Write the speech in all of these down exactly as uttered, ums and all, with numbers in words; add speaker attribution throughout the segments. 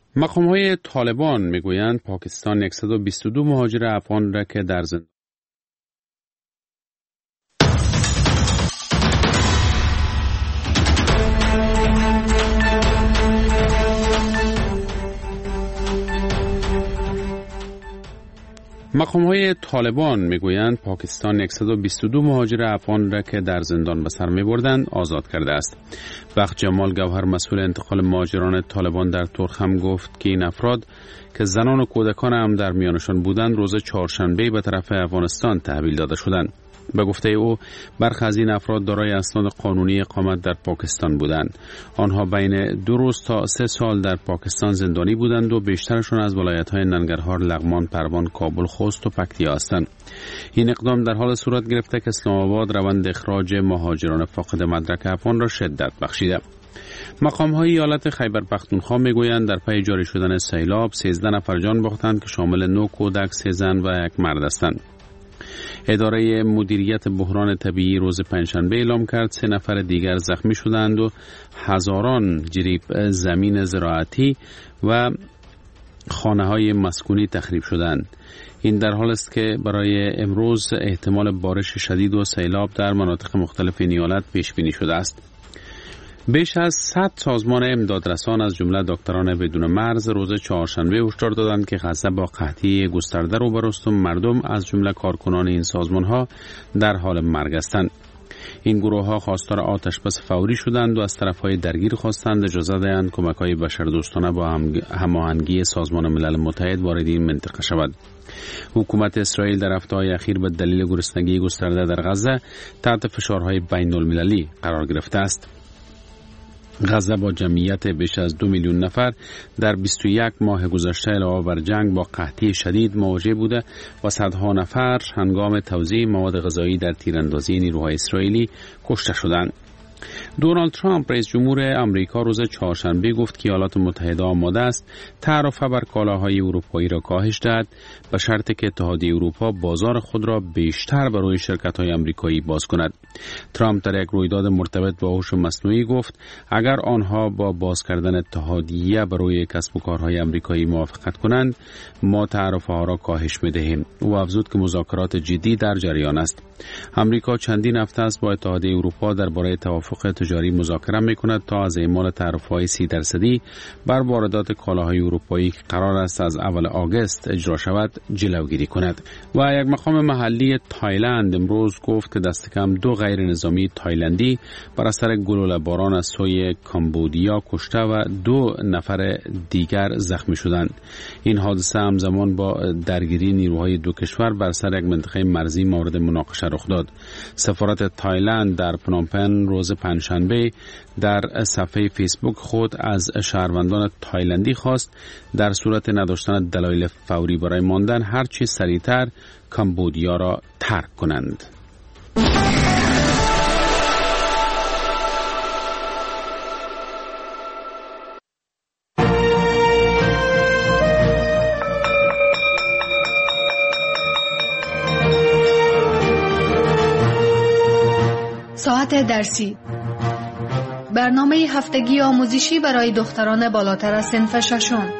Speaker 1: مقام‌های طالبان میگویند پاکستان صد و بیست و دو مهاجر افغان را که در زندان مقام‌های طالبان میگویند پاکستان صد و بیست و دو مهاجر افغان را که در زندان به سر می‌بردند آزاد کرده است. بخت جمال گوهر مسئول انتقال مهاجران طالبان در ترخم گفت که این افراد که زنان و کودکان هم در میانشان بودند روز چهارشنبه به طرف افغانستان تحویل داده شدند. به گفته او برخی از این افراد دارای اسناد قانونی اقامت در پاکستان بودند. آنها بین دو روز تا سه سال در پاکستان زندانی بودند و بیشترشون از ولایت‌های ننگرهار، لغمان، پروان، کابل، خوست و پکتیا هستند. این اقدام در حال صورت گرفته که اسلام آباد روند اخراج مهاجران فاقد مدرک افغان را شدت بخشیده. مقام‌های ایالت خیبر پختونخوا میگویند در پی جاری شدن سیلاب سیزده نفر جان باختند که شامل نه کودک، سه زن و یک مرد هستند. اداره مدیریت بحران طبیعی روز پنجشنبه اعلام کرد سه نفر دیگر زخمی شدند و هزاران جریب زمین زراعتی و خانه‌های مسکونی تخریب شدند. این در حال است که برای امروز احتمال بارش شدید و سیلاب در مناطق مختلف این ایالت پیش بینی شده است. بیش از صد سازمان امدادرسان از جمله دکتران بدون مرز روز چهارشنبه هشدار دادند که غزه با قحطی گسترده روبرو است و مردم از جمله کارکنان این سازمان‌ها در حال مرگ هستند. این گروه‌ها خواستار آتش‌بس فوری شدند و از طرف‌های درگیر خواستند اجازه دهند کمک‌های بشردوستانه با هماهنگی سازمان ملل متحد وارد این منطقه شود. حکومت اسرائیل در هفته‌های اخیر به دلیل گرسنگی گسترده در غزه تحت فشارهای بین‌المللی قرار گرفته است. غزه با جمعیت بیش از دو میلیون نفر در بیست و یک ماه گذشته علاوه بر جنگ با قحطی شدید مواجه بوده و صدها نفر هنگام توزیع مواد غذایی در تیراندازی نیروهای اسرائیلی کشته شدند. دونالد ترامپ رئیس جمهور آمریکا روز چهارشنبه گفت که ایالات متحده آماده است تعرفه بر کالاهای اروپایی را کاهش دهد به شرطی که اتحادیه اروپا بازار خود را بیشتر برای شرکت‌های آمریکایی باز کند. ترامپ در یک رویداد مرتبط با هوش مصنوعی گفت اگر آنها با باز کردن اتحادیه برای کسب و کارهای آمریکایی موافقت کنند ما تعرفه ها را کاهش می‌دهیم. او افزود که مذاکرات جدی در جریان است. آمریکا چندین هفته است با اتحادیه اروپا درباره توافق تجاری مذاکره می‌کند تا از اعمال تعرفه‌های سی درصدی بر واردات کالاهای اروپایی که قرار است از اول آگوست اجرا شود جلوگیری کند. و یک مقام محلی تایلند امروز گفت که دست کم دو غیر نظامی تایلندی بر اثر گلوله باران از سوی کامبودیا کشته و دو نفر دیگر زخمی شدند. این حادثه همزمان با درگیری نیروهای دو کشور بر سر یک منطقه مرزی مورد مناقشه رخ داد. سفارت تایلند در پنومپن روز پنجشنبه در صفحه فیسبوک خود از شهروندان تایلندی خواست در صورت نداشتن دلایل فوری برای ماندن هرچی سریعتر کامبودیا را ترک کنند.
Speaker 2: ساعت درسی، برنامه هفتگی آموزشی برای دختران بالاتر از صنف ششم.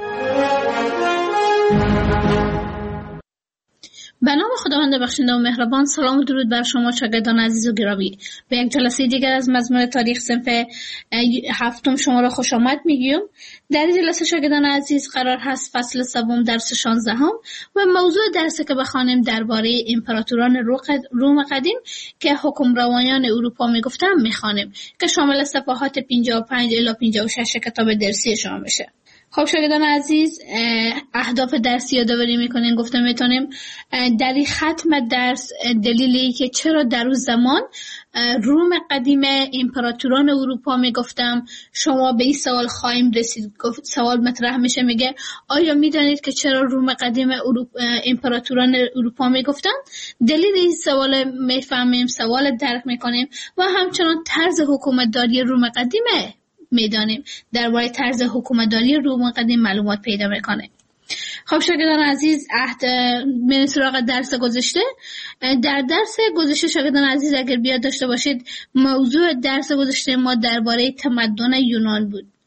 Speaker 3: به نام خداوند بخشنده و مهربان. سلام و درود بر شما شاگردان عزیز و گرامی. به یک جلسه دیگر از مضمون تاریخ صنف هفتم شما را خوش آمد میگیم. در این جلسه شاگردان عزیز قرار هست فصل سوم درس شانزدهم و موضوع درسی که بخوانیم درباره امپراتوران روم قدیم که حکمرانان اروپا میگفتن میخوانیم که شامل صفحات پنجاه و پنج الی پنجاه و شش کتاب درسی شما بشه. خب شاگردان عزیز، اهداف درسی یادآوری میکنیم. گفتم میتونیم در این ختم درس دلیلی که چرا در اون زمان روم قدیم امپراتوران اروپا میگفتم شما به این سوال خواهیم رسید. سوال مطرح میشه، میگه آیا میدانید که چرا روم قدیم امپراتوران اروپا میگفتن؟ دلیل این سوال میفهمیم، سوال درک میکنیم و همچنان طرز حکومتداری روم قدیمه میدانیم. درباره طرز حکومتداری روم قدیم معلومات پیدا میکنه. خب شاگردان عزیز، عهد من سراغ درس گذشته. در درس گذشته شاگردان عزیز اگر بیاد داشته باشید، موضوع درس گذشته ما درباره تمدن یونان بود.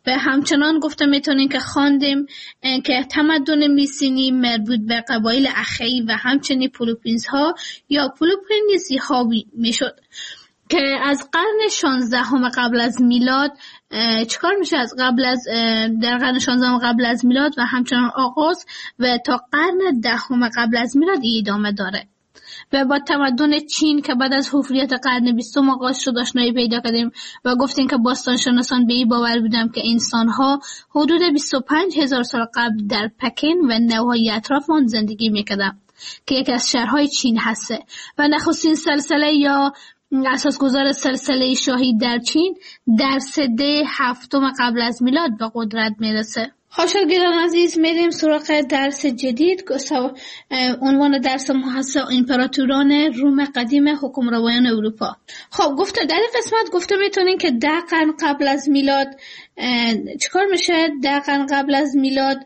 Speaker 3: و همچنان گفته میتونیم که خواندیم که تمدن میسینی مربوط به قبایل اخئی و همچنین پلوپونیز ها یا پلوپونیزی ها میشد که از قرن شانزدهم قبل از میلاد چیکار میشه از قبل از در قرن شانزدهم قبل از میلاد و همچنان آغاز و تا قرن دهم قبل از میلاد ادامه داره. و با تمدن چین که بعد از حفریت قرن بیستم آغاز شد آشنایی پیدا کردیم و گفتیم که باستانشناسان به این باور بودند که انسان‌ها حدود بیست و پنج هزار سال قبل در پکن و نواحی اطراف آن زندگی می‌کردند که یکی از شهرهای چین هسته و نخستین سلسله یا اساسگذار سلسله شاهی در چین در سده هفتم قبل از میلاد به قدرت میرسه. خوشگلان عزیز، میریم سراغ درس جدید. عنوان درس ما هست امپراتوران روم قدیم حکمرانان اروپا. خب گفته در این قسمت گفته میتونین که ده قرن قبل از میلاد چیکار میشه؟ ده قرن قبل از میلاد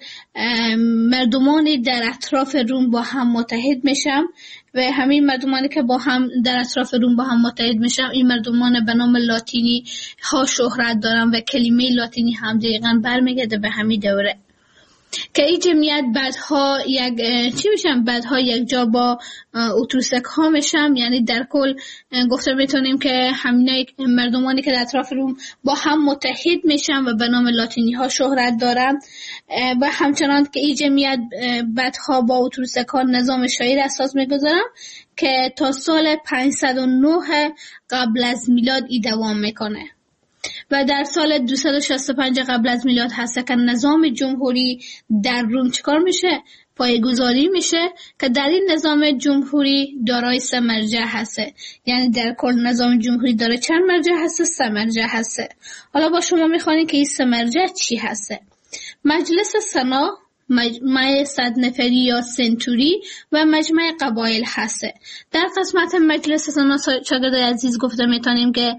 Speaker 3: مردمانی در اطراف روم با هم متحد میشن و همین مردمانی که با هم در اطراف روم با هم متحد میشن این مردمان به نام لاتینی ها شهرت دارن و کلمه لاتینی هم دقیقاً برمیگرده به همین دوره که این جمعیت بعدها یک چی میشن بعدها یک جا با اتروسک ها میشن. یعنی در کل گفته میتونیم که همین مردمانی که در اطراف روم با هم متحد میشن و به نام لاتینی ها شهرت دارن و همچنان که این جمعیت بعدها با اتروسک ها نظام شاهی را اساس میگذارن که تا سال پانصد و نه قبل از میلاد ای دوام میکنه و در سال دویست و شصت و پنج قبل از میلاد هست که نظام جمهوری در روم چیکار میشه؟ پایه‌گذاری میشه که در این نظام جمهوری دارای سه مرجع هسته. یعنی در کل نظام جمهوری داره چند مرجع هسته؟ سه مرجع هسته. حالا با شما میخوانیم که این سه مرجع چی هسته؟ مجلس سنا، مجمع صد نفری یا سنتوری و مجمع قبایل هسته. در قسمت مجلس سنا شاگرد عزیز گفته میتونیم که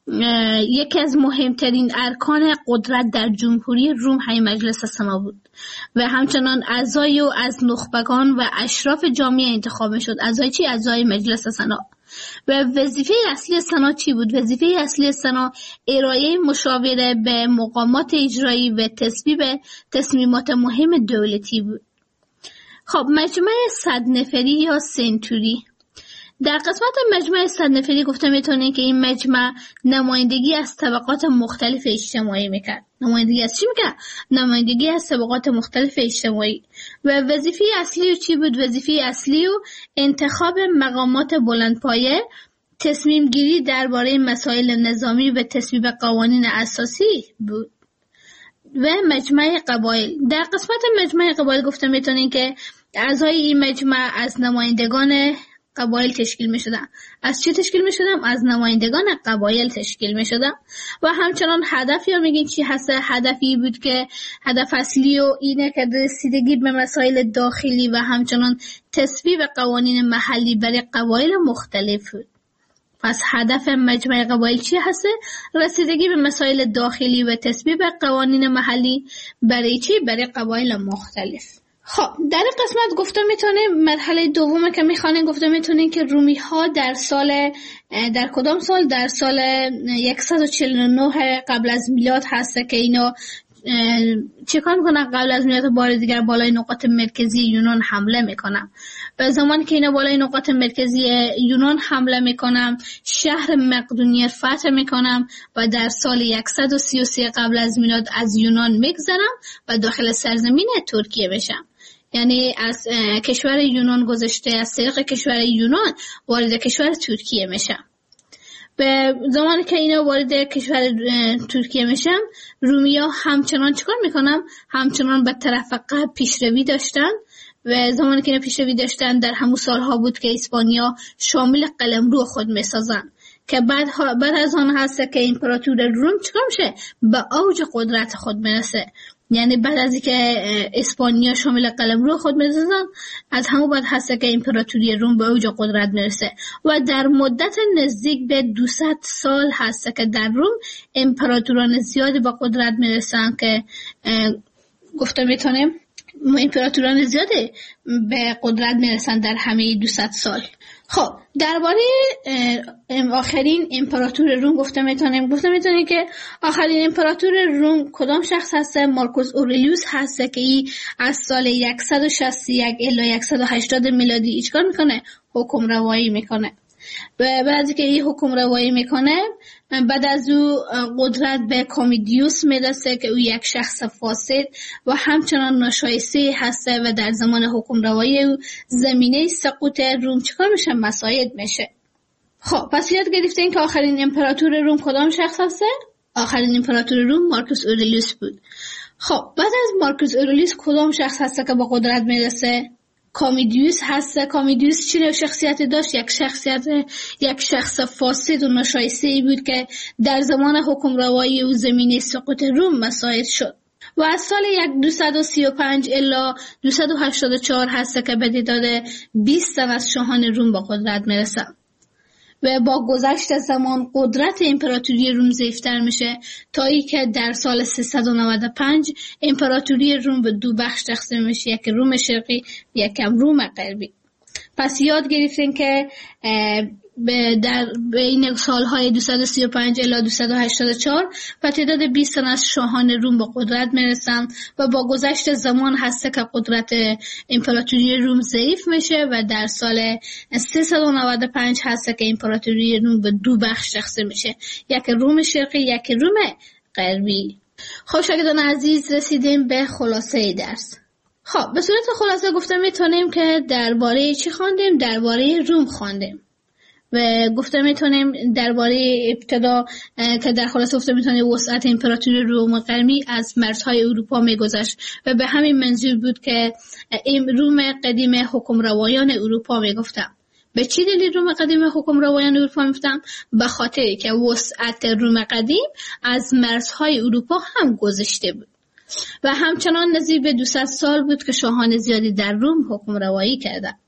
Speaker 3: یکی از مهمترین ارکان قدرت در جمهوری روم همین مجلس سنا بود و همچنان اعضای و از نخبگان و اشراف جامعه انتخاب میشد. اعضای چی؟ اعضای مجلس سنا. و وظیفه اصلی سنا چی بود؟ وظیفه اصلی سنا ارائه مشاوره به مقامات اجرایی و تصویب تصمیمات مهم دولتی بود. خب مجمع صد نفری یا سنتوری. در قسمت مجمع صد نفری گفته میتونیم که این مجمع نمایندگی از طبقات مختلف اجتماعی میکرد. نمایندگی از چی میکرد؟ نمایندگی از طبقات مختلف اجتماعی. و وظیفه اصلی و چی بود؟ وظیفه اصلی و انتخاب مقامات بلندپایه، تصمیم گیری درباره مسائل نظامی و تصویب قوانین اساسی بود. و مجمع قبایل. در قسمت مجمع قبایل گفته میتونیم که اعضای این مجمع از نمایندگان قبایل تشکیل می شدن. از چی تشکیل می شدن؟ از نمایندگان قبایل تشکیل می شدن. و همچنان هدف یا میگین چی هست؟ هدفی بود که هدف اصلی و اینه که رسیدگی به مسائل داخلی و همچنان تصویب قوانین محلی برای قبایل مختلف بود. پس هدف مجمع قبایل چی هست؟ رسیدگی به مسائل داخلی و تصویب قوانین محلی برای چی؟ برای قبایل مختلف. خب در این قسمت گفته میتونه مرحله دومه که میخوانیم گفته میتونه که رومی ها در سال در کدام سال؟ در سال صد و چهل و نه قبل از میلاد هسته که اینا چیکار میکنن؟ قبل از میلاد بار دیگر بالای نقاط مرکزی یونان حمله میکنن. به زمانی که اینا بالای نقاط مرکزی یونان حمله میکنن شهر مقدونیه فتح میکنن و در سال صد و سی و سه قبل از میلاد از یونان میگذرن و داخل سرزمین ترکیه میشن. یعنی از کشور یونان گذشته از طریق کشور یونان وارد کشور ترکیه میشن. به زمانی که اینا وارد کشور ترکیه میشن رومیا همچنان چیکار میکنن؟ همچنان به طرف غرب پیشروی داشتن و زمانی که اینا پیشروی داشتن در همون سالها بود که اسپانیا شامل قلمرو خود میسازن که بعد, بعد از آن هست که امپراتور روم چیکار میشه؟ به اوج قدرت خود میرسه. یعنی بعد از اینکه اسپانیا شامل قلمرو خود میسازن از همون بعد هست که امپراتوری روم به اوج قدرت میرسه و در مدت نزدیک به دویست سال هست که در روم امپراتوران زیادی به قدرت میرسن که گفته میتونیم امپراتوران زیاده به قدرت میرسن در همه دویست سال. خب درباره آخرین امپراتور روم گفته میتونیم گفته میتونیم که آخرین امپراتور روم کدام شخص هسته؟ مارکوس اورلیوس هسته که ای از سال صد و شصت و یک الی صد و هشتاد میلادی ایچکار میکنه؟ حکم روایی میکنه. و بعد که این حکم روایی میکنه بعد از او قدرت به کامیدیوس میرسه که او یک شخص فاسد و همچنان ناشایسته هسته و در زمان حکم روایی او زمینه سقوط روم چیکار میشه؟ مساعد میشه. خب پس یاد گرفتین که آخرین امپراتور روم کدام شخص هسته؟ آخرین امپراتور روم مارکوس اورلیوس بود. خب بعد از مارکوس اورلیوس کدام شخص هسته که با قدرت میرسه؟ کامیدیوس هست. کامیدیوس چه شخصیتی داشت؟ یک شخصیت یک شخص فاسد و ناشایسته ای بود که در زمان حکم روایی او زمینه سقوط روم مساعد شد و از سال دویست و سی و پنج الی دویست و هشتاد و چهار هست که به تعداد بیست تن از شاهان روم با قدرت میرسه و با گذشت زمان قدرت امپراتوری روم ضعیفتر میشه تا ای که در سال سیصد و نود و پنج امپراتوری روم به دو بخش تقسیم میشه، یک روم شرقی و یک روم غربی. پس یاد گرفتین که در بین سالهای دویست و سی و پنج الی دویست و هشتاد و چهار و تعداد بیست تن از شاهان روم با قدرت میرسن و با گذشت زمان هسته که قدرت امپراتوری روم ضعیف میشه و در سال سیصد و نود و پنج هسته که امپراتوری روم به دو بخش تقسیم میشه، یک روم شرقی یک روم غربی. خب شاگردان عزیز رسیدیم به خلاصه درس. خب به صورت خلاصه گفته میتونیم که درباره چی خواندیم؟ درباره روم خواندیم و گفته میتونیم درباره ابتدا که در خلاصه گفته میتونیم وسعت امپراتوری روم غربی از مرزهای اروپا میگذشت و به همین منظور بود که این روم قدیم حکم روایان اروپا میگفتم. به چی دلیل روم قدیم حکم روایان اروپا میگفتم؟ به خاطر که وسعت روم قدیم از مرزهای اروپا هم گذشته بود و همچنان نزدیک به دویست سال بود که شاهان زیادی در روم حکم روایی کردند.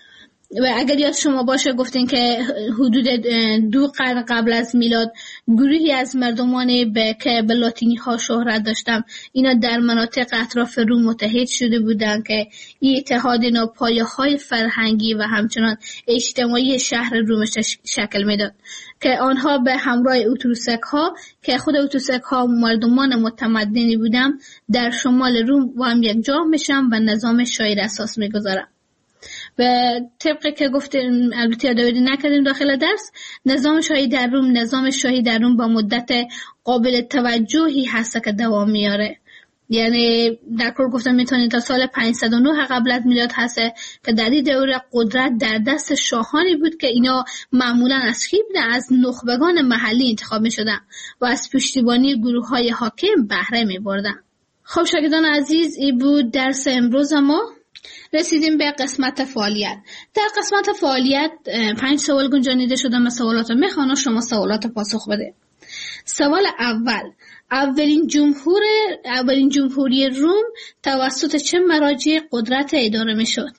Speaker 3: و اگر یاد شما باشه گفتین که حدود دو قرن قبل از میلاد گروهی از مردمان به که به لاتینی ها شهرت داشتن اینا در مناطق اطراف روم متحد شده بودند که این اتحاد اینا پایه های فرهنگی و همچنان اجتماعی شهر روم شکل میداد که آنها به همراه اتروسک ها که خود اتروسک ها مردمان متمدنی بودن در شمال روم با هم یک جا میشن و نظام شاهی اساس میگذارن. و طبق که گفتیم البته یادآوری نکردیم داخل درس، نظام شاهی در روم نظام شاهی در روم با مدت قابل توجهی هست که دوام میاره. یعنی در کل گفتم میتونید تا سال پانصد و نه قبل از میلاد هست که در این دوره قدرت در دست شاهانی بود که اینا معمولا از کی بودن؟ از نخبگان محلی انتخاب میشدن و از پشتیبانی گروه های حاکم بهره میبردن. خب شاگردان عزیز این بود درس امروز ما. رسیدیم به قسمت فعالیت. در قسمت فعالیت پنج سوال گنجانیده شده. من سوالات رو میخوانم، شما سوالات پاسخ بده. سوال اول: اولین جمهور اولین جمهوری روم توسط چه مراجع قدرت اداره میشد؟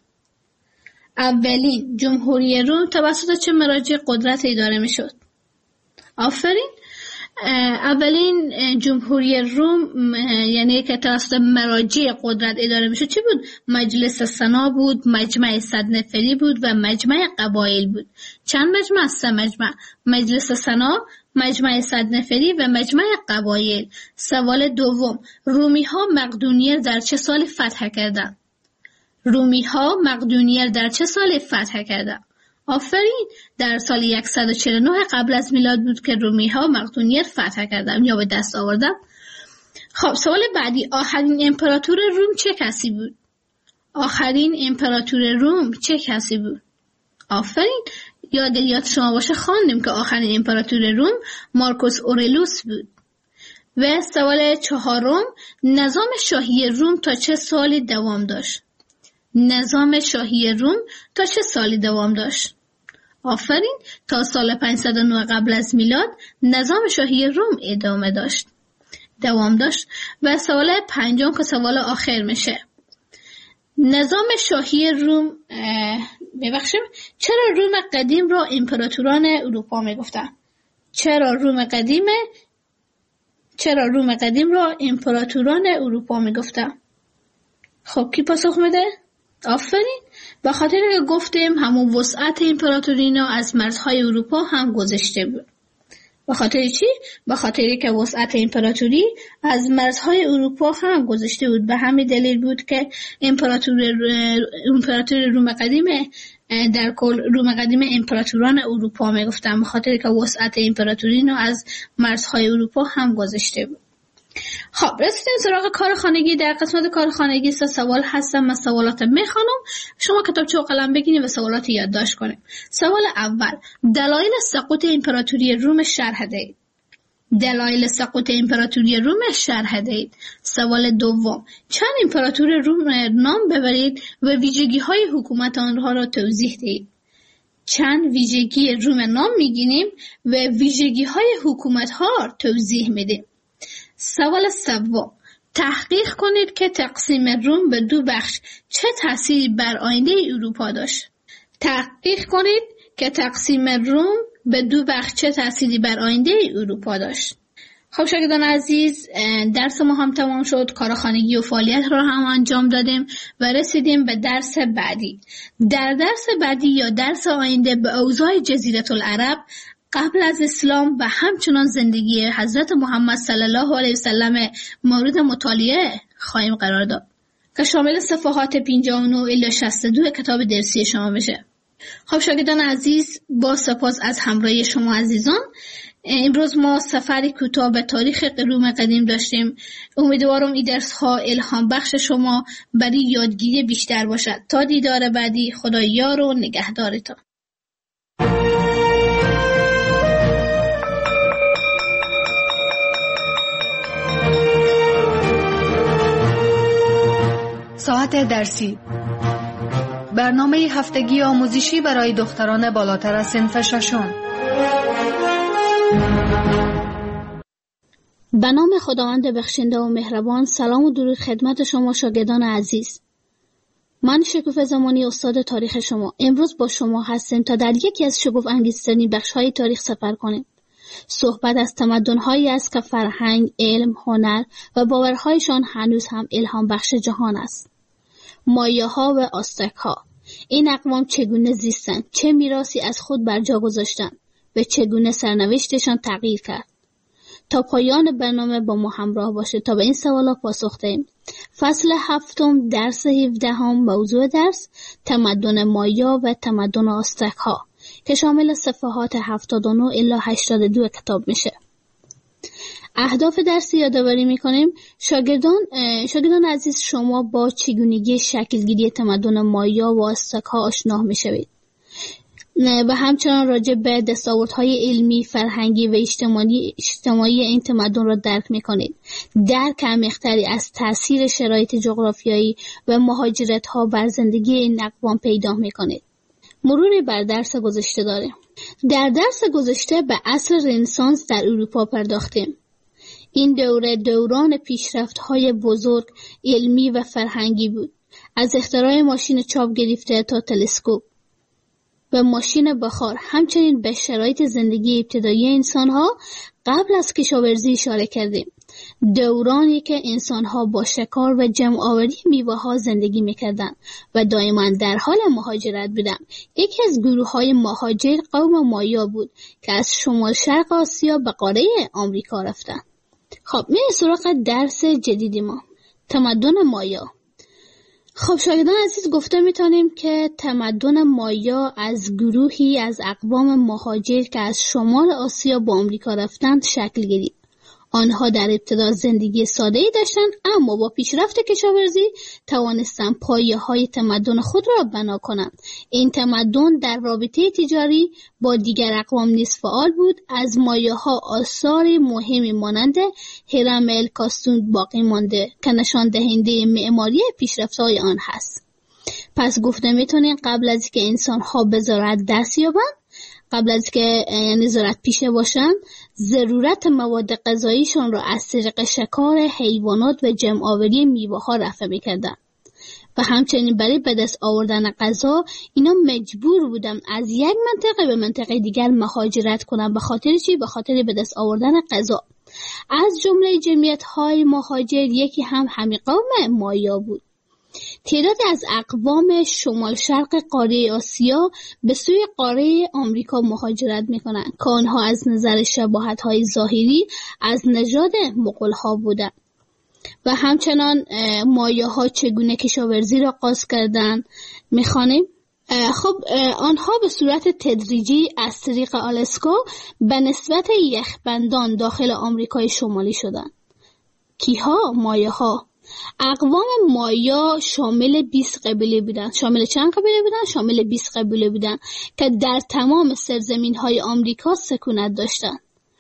Speaker 3: اولین جمهوری روم توسط چه مراجع قدرت اداره میشد؟ آفرین. اولین جمهوری روم یعنی که توسط مراجع قدرت اداره میشد چی بود؟ مجلس سنا بود، مجمع صد نفری بود و مجمع قبایل بود. چند مجمع؟ سه مجمع: مجلس سنا، مجمع صد نفری و مجمع قبایل. سوال دوم: رومی ها مقدونیه در چه سال فتح کردند؟ رومی ها مقدونیه در چه سال فتح کردند؟ آفرین، در سال صد و چهل و نه قبل از میلاد بود که رومی ها مقدونیه فتح کردند یا به دست آوردند. خب سوال بعدی: آخرین امپراتور روم چه کسی بود؟ آخرین امپراتور روم چه کسی بود؟ آفرین، یاد یاد شما باشه خواندیم که آخرین امپراتور روم مارکوس اورلیوس بود. و سوال چهارم: نظام شاهی روم تا چه سالی دوام داشت؟ نظام شاهی روم تا چه سالی دوام داشت؟ آفرین، تا سال پانصد و نه قبل از میلاد نظام شاهی روم ادامه داشت، دوام داشت. و سوال پنجم که سوال آخر میشه: نظام شاهی روم ببخشیم چرا روم قدیم را امپراتوران اروپا میگفتن؟ چرا روم قدیم چرا روم قدیم را امپراتوران اروپا میگفتن؟ خب کی پاسخ میده؟ آفرین. به خاطر که گفتیم همون وسعت امپراتوری از مرزهای اروپا هم گذشته بود. به خاطر چی؟ به خاطر که وسعت امپراتوری از مرزهای اروپا هم گذشته بود. به همین دلیل بود که امپراتوری امپراتوری روم قدیم در کل روم قدیم امپراتوران اروپا میگفتن، به خاطر که وسعت امپراتوری از مرزهای اروپا هم گذشته بود. خب رسیدیم سراغ کار خانگی. در قسمت کار خانگی سه سوال هستم، من سوالات میخوانم، شما کتابچه و قلم بگیرید و سوالات یادداشت کنید. سوال اول، دلایل سقوط امپراتوری روم شرح دهید. دلایل سقوط امپراتوری روم شرح دهید. سوال دوم، چند امپراتور روم نام ببرید و ویژگی های حکومت آنها را توضیح دهید. چند ویژگی روم نام میگیریم و ویژگی های حکومت ها را توضیح میدیم. سوال سوم، تحقیق کنید که تقسیم روم به دو بخش چه تأثیری بر آینده اروپا داشت. تحقیق کنید که تقسیم روم به دو بخش چه تأثیری بر آینده اروپا داشت. خب شاگردان عزیز، درس ما هم تمام شد، کار خانگی و فعالیت را هم انجام دادیم و رسیدیم به درس بعدی. در درس بعدی یا درس آینده به اوضاع جزیره العرب قبل از اسلام و همچنان زندگی حضرت محمد صلی الله علیه وسلم مورد مطالعه خواهیم قرار داد که شامل صفحات پنجاه و نه الی شصت و دو کتاب درسی شما میشه. خب شاگردان عزیز، با سپاس از همراهی شما عزیزان. امروز ما سفری کوتاه به تاریخ روم قدیم داشتیم. امیدوارم این درس ها الهام بخش شما برای یادگیری بیشتر باشد. تا دیدار بعدی، خدا یار و نگهدارتان.
Speaker 2: ساعت درسی، برنامه هفتگی آموزشی برای دختران بالاتر از صنف ششم.
Speaker 3: به نام خداوند بخشنده و مهربان. سلام و درود خدمت شما شاگردان عزیز. من شکوفه زمانی، استاد تاریخ شما. امروز با شما هستیم تا در یکی از شگفت انگیزترین بخش‌های تاریخ سفر کنیم. صحبت از تمدن‌هایی است که فرهنگ، علم، هنر و باورهایشان هنوز هم الهام بخش جهان است. مایاها و آستک‌ها. این اقوام چگونه زیستند، چه میراثی از خود بر جا گذاشتند و چگونه سرنوشتشان تغییر کرد. تا پایان برنامه با ما همراه باشه تا به این سوالا پاسخ دهیم. فصل هفتم، درس هفدهم، موضوع درس تمدن مایا و تمدن آستک‌ها که شامل صفحات هفتاد و نه الی هشتاد و دو کتاب میشه. اهداف درسی یادآوری میکنیم. شاگردان شاگردان عزیز، شما با چگونگی شکلگیری تمدن مایا و آستک‌ها آشنا میشوید و همچنان راجع به دستاوردهای علمی، فرهنگی و اجتماعی اجتماعی این تمدن را درک میکنید. درک عمیق‌تری از تاثیر شرایط جغرافیایی و مهاجرت‌ها بر زندگی این اقوام پیدا میکنید. مروری بر درس گذشته داریم. در درس گذشته به عصر رنسانس در اروپا پرداختیم. این دوره دوران پیشرفت‌های بزرگ علمی و فرهنگی بود. از اختراع ماشین چاپ گرفته تا تلسکوپ و ماشین بخار، همچنین به شرایط زندگی ابتدایی انسان‌ها قبل از کشاورزی اشاره کردیم. دورانی که انسان‌ها با شکار و جمع آوری میوه‌ها زندگی می‌کردند و دائما در حال مهاجرت بودند. یکی از گروه‌های مهاجر قوم مایا بود که از شمال شرق آسیا به قاره آمریکا رفتند. خب میریم سراغ درس جدیدی ما، تمدن مایا. خب شاگردان عزیز، گفته میتونیم که تمدن مایا از گروهی از اقوام مهاجر که از شمال آسیا با آمریکا رفتند شکل گرفت. آنها در ابتدا زندگی ساده‌ای داشتند، اما با پیشرفت کشاورزی توانستند پایه‌های تمدن خود را بنا کنند. این تمدن در رابطه تجاری با دیگر اقوام نیز فعال بود. از مایاها آثار مهمی مانند هرم الکاسون باقی مانده که نشان دهنده معماری پیشرفت‌های آن هست. پس گفته میتونیم قبل از اینکه انسان‌ها به زراعت دست یابند، قبل از که یعنی زراعت پیشه باشن، ضرورت مواد غذاییشون را از طریق شکار حیوانات و جمع آوری میوه ها رفع میکردن و همچنین برای به دست آوردن غذا اینا مجبور بودن از یک منطقه به منطقه دیگر مهاجرت کنن. به خاطر چی؟ به خاطر به دست آوردن غذا. از جمله جمعیت های مهاجر یکی هم همین قوم مایا بود. تعدادی از اقوام شمال شرق قاره آسیا به سوی قاره آمریکا مهاجرت میکنند که آنها از نظر شباهت‌های ظاهری از نژاد مغول‌ها بودند. و همچنان مایاها چگونه کشاورزی را آغاز کردند میخوانیم. خب آنها به صورت تدریجی از طریق آلاسکا به نسبت یخبندان داخل آمریکای شمالی شدند. کیها؟ مایاها. اقوام مایا شامل بیست قبیله بودند. شامل چند قبیله بودند؟ شامل بیست قبیله بودند که در تمام سرزمین‌های آمریکا سکونت داشتند.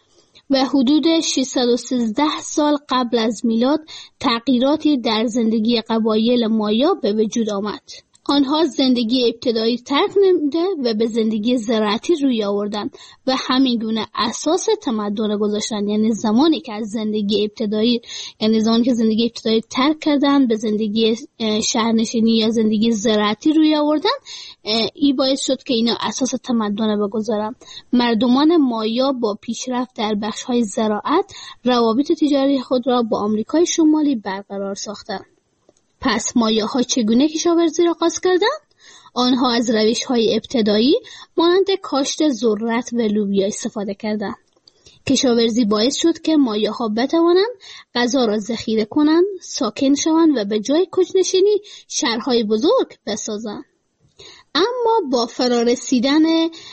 Speaker 3: و حدود ششصد و سیزده سال قبل از میلاد تغییراتی در زندگی قبایل مایا به وجود آمد. آنها زندگی ابتدایی ترک نموده و به زندگی زراعتی روی آوردند و همین گونه اساس تمدن گذاشتند. یعنی زمانی که از زندگی ابتدایی یعنی زمانی که زندگی ابتدایی ترک کردند به زندگی شهرنشینی یا زندگی زراعتی روی آوردند، این باعث شد که اینا اساس تمدن بگذارند. مردمان مایا با پیشرفت در بخش‌های زراعت روابط تجاری خود را با آمریکای شمالی برقرار ساختند. پس مایاها چگونه کشاورزی را آغاز کردند؟ آنها از روش‌های ابتدایی مانند کاشت ذرت و لوبیا استفاده کردند. کشاورزی باعث شد که مایاها بتوانند غذا را ذخیره کنند، ساکن شوند و به جای کوچ‌نشینی شهرهای بزرگ بسازند. اما با فرارسیدن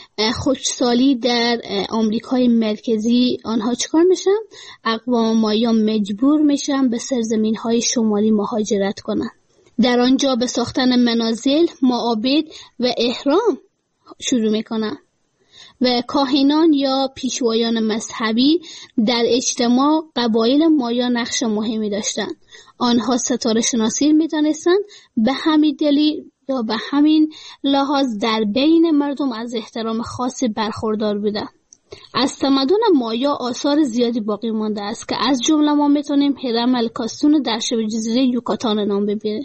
Speaker 3: خشکسالی در آمریکای مرکزی آنها چکار میشن؟ اقوام مایا مجبور میشن به سرزمین‌های شمالی مهاجرت کنند. در آنجا به ساختن منازل، معابد و احرام شروع میکنن و کاهنان یا پیشوایان مذهبی در اجتماع قبایل مایا نقش مهمی داشتند. آنها ستاره شناسی میدانستند، به همین دلیل یا به همین لحاظ در بین مردم از احترام خاصی برخوردار بودند. از تمدن مایا آثار زیادی باقی مانده است که از جمله ما میتونیم هرم الکاستون در شبه جزیره یوکاتان نام ببریم.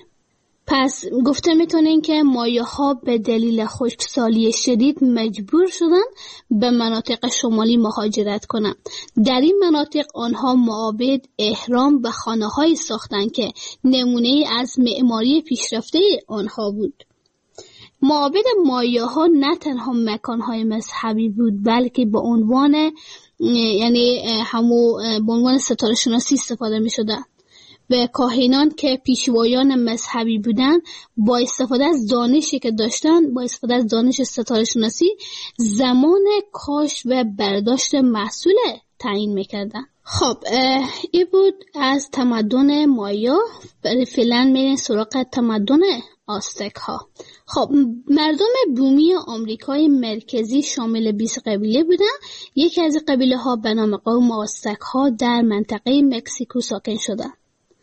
Speaker 3: پس گفته میتونیم که مایاها به دلیل خشکسالی شدید مجبور شدن به مناطق شمالی مهاجرت کنند. در این مناطق آنها معابد، احرام و خانه‌هایی ساختند که نمونه از معماری پیشرفته آنها بود. معابد مایاها نه تنها مکان‌های مذهبی بود بلکه به عنوان یعنی همو به عنوان ستاره شناسی استفاده می‌شدند. و کاهنان که پیشوایان مذهبی بودند با استفاده از دانشی که داشتند با استفاده از دانش ستاره شناسی زمان کاشت و برداشت محصول تعیین میکردند. خب این بود از تمدن مایا. برای فعلا میریم سراغ تمدن آستک ها. خب مردم بومی آمریکای مرکزی شامل بیست قبیله بودند. یکی از قبیله ها به نام قوم آستک ها در منطقه مکزیکو ساکن شدند.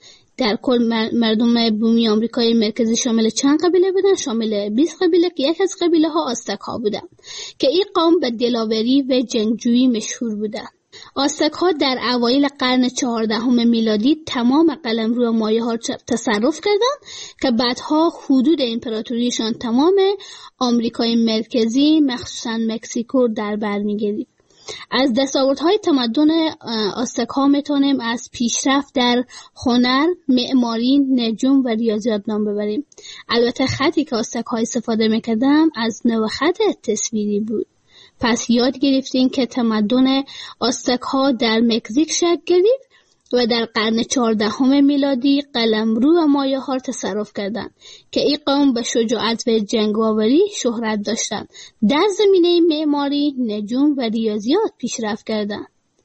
Speaker 3: در کل مردم بومی آمریکای مرکزی شامل چند قبیله بودن؟ شامل بیست قبیله که یک از قبیله ها آستک ها بودن که این قوم به دلاوری و جنگجویی مشهور بودن. آستک ها در اوایل قرن چهاردهم میلادی تمام قلمرو مایه ها تصرف کردند که بعدها حدود امپراتوریشان تمام آمریکای مرکزی مخصوصا مکزیکو در بر می‌گرفت. از دستاوردهای تمدن آستک ها میتونیم از پیشرفت در هنر، معماری، نجوم و ریاضیات نام ببریم. البته خطی که آستک ها استفاده میکردن از نوع خط تصویری بود. پس یاد گرفتیم که تمدن آستک ها در مکزیک شکل گرفت و در قرن چهاردهم میلادی قلمرو و مایه ها تصرف کردند که این قوم به شجاعت و جنگاوری شهرت داشتند. در زمینه معماری، نجوم و ریاضیات پیشرفت کردند.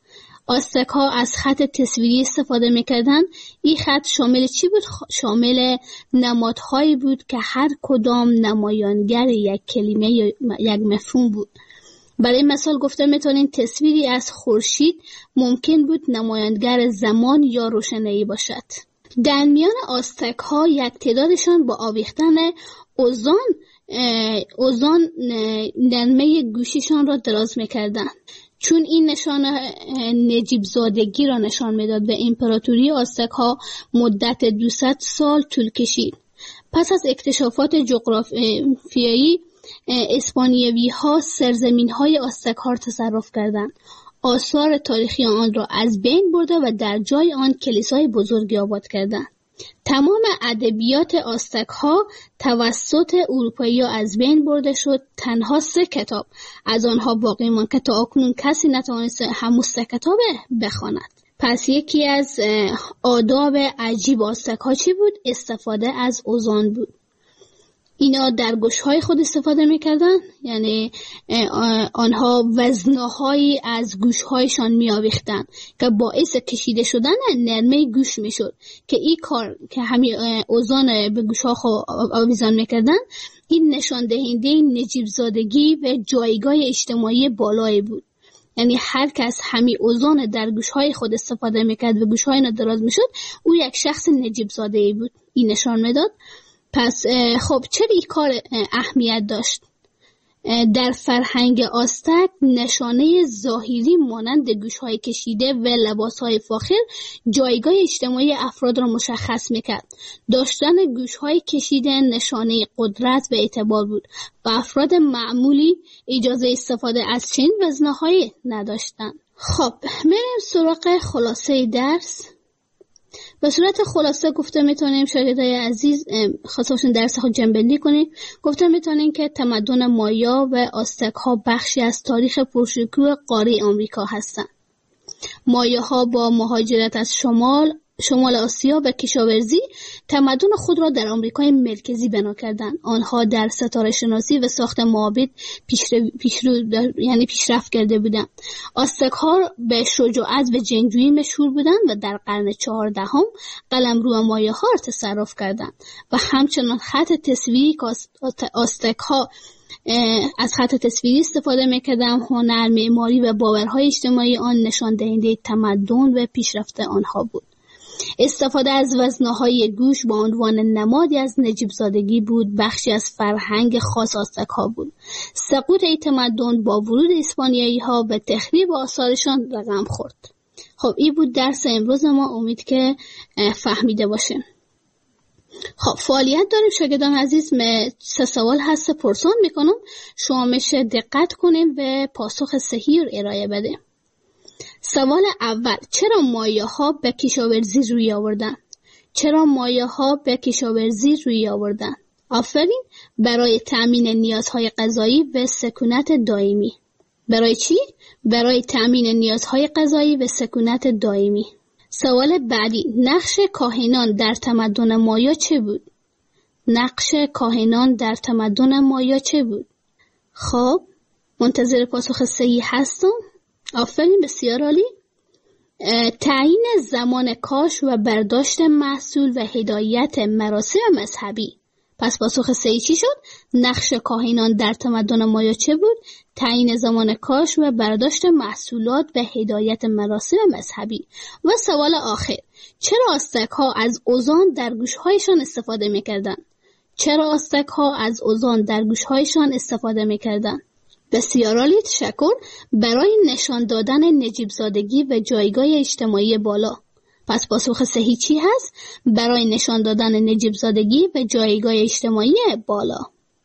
Speaker 3: آستک ها از خط تصویری استفاده میکردند. این خط شامل چی بود؟ شامل نمادهایی بود که هر کدام نمایانگر یک کلمه یا یک مفهوم بود. برای مثال گفته میتونین تصویری از خورشید ممکن بود نمایانگر زمان یا روشنایی باشد. در میان آستک ها یک تعدادشان با آویختن اوزان اوزان نرمه گوشیشان را دراز میکردند، چون این نشان نجیب زادگی را نشان میداد و امپراتوری آستک ها مدت دویست سال طول کشید. پس از اکتشافات جغرافیایی اسپانیایی ها سرزمین های آستک ها را تصرف کردند. آثار تاریخی آن را از بین برده و در جای آن کلیسای بزرگی آباد کردند. تمام ادبیات آستک ها توسط اروپایی ها از بین برده شد. تنها سه کتاب از آنها باقی ماند که تا اکنون کسی نتوانست همون سه کتاب بخواند. پس یکی از آداب عجیب آستک ها چی بود؟ استفاده از اوزان بود. اینا در گوشهای خود استفاده میکردن، یعنی آنها وزنهایی از گوشهایشان میآویختن که باعث کشیده شدن نرمه گوش میشد که این کار که همین اوزان به گوشها آویزان میکردن، این نشان دهنده نجیب زادگی و جایگاه اجتماعی بالایی بود. یعنی هر کس همین اوزان در گوشهای خود استفاده میکرد و گوشهای اینا دراز میشد، او یک شخص نجیب زاده‌ای بود. این نشان میداد. پس خب چرا این کار اهمیت داشت؟ در فرهنگ آستک نشانه ظاهری مانند گوشهای کشیده و لباسهای فاخر جایگاه اجتماعی افراد را مشخص میکرد. داشتن گوشهای کشیده نشانه قدرت و اعتبار بود و افراد معمولی اجازه استفاده از چنین وزنهایی نداشتند. خب میریم سراغ خلاصه درس. به صورت خلاصه گفته میتونیم شاگردای عزیز خواستاشون درس خود جنبندی کنیم. گفته میتونیم که تمدن مایا و آستک ها بخشی از تاریخ پرشکوه قاره آمریکا هستند. مایاها با مهاجرت از شمال شمال آسیا به کشاورزی تمدن خود را در آمریکای مرکزی بنا کردند. آنها در ستاره شناسی و ساخت معابد پیشرو پیشرو یعنی پیشرفت کرده بودند. آستک ها به شجاعت و جنگجویی مشهور بودند و در قرن چهاردهم قلمرو مایاها را تصرف کردند و همچنان خط تصویری که آستک ها از خط تصویری استفاده می‌کردند، هنر، معماری و باورهای اجتماعی آن نشان دهنده تمدن و پیشرفت آنها بود. استفاده از وزنه‌های گوش با عنوان نمادی از نجیب زادگی بود، بخشی از فرهنگ خاص آستک ها بود. سقوط این تمدن با ورود اسپانیایی ها به تخریب آثارشان رقم خورد. خب این بود درس امروز ما، امید که فهمیده باشه. خب فعالیت داریم شاگردان عزیز. من سه سوال هست پرسان میکنم، شما میشه دقت کنیم و پاسخ صحیح رو ارائه بده. سوال اول، چرا مایاها به کشاورزی روی آوردن؟ چرا مایاها به کشاورزی روی آوردن؟ آفرین، برای تأمین نیازهای غذایی و سکونت دائمی. برای چی؟ برای تأمین نیازهای غذایی و سکونت دائمی. سوال بعدی، نقش کاهنان در تمدن مایا چه بود؟ نقش کاهنان در تمدن مایا چه بود؟ خب منتظر پاسخ صحیح هستم. آفرین، بسیار عالی. تعیین زمان کاش و برداشت محصول و هدایت مراسم مذهبی. پس پاسخ صحیح چی شد؟ نقش کاهنان در تمدن مایا چه بود؟ تعیین زمان کاش و برداشت محصولات و هدایت مراسم مذهبی. و سوال آخر، چرا آستک ها از اوزان در گوشهایشان استفاده میکردن؟ چرا آستک ها از اوزان در گوشهایشان استفاده میکردن؟ بسیار عالی، تشکر. برای نشان دادن نجیب زادگی و جایگاه اجتماعی بالا. پس پاسخ صحیح چی هست؟ برای نشان دادن نجیب زادگی و جایگاه اجتماعی بالا.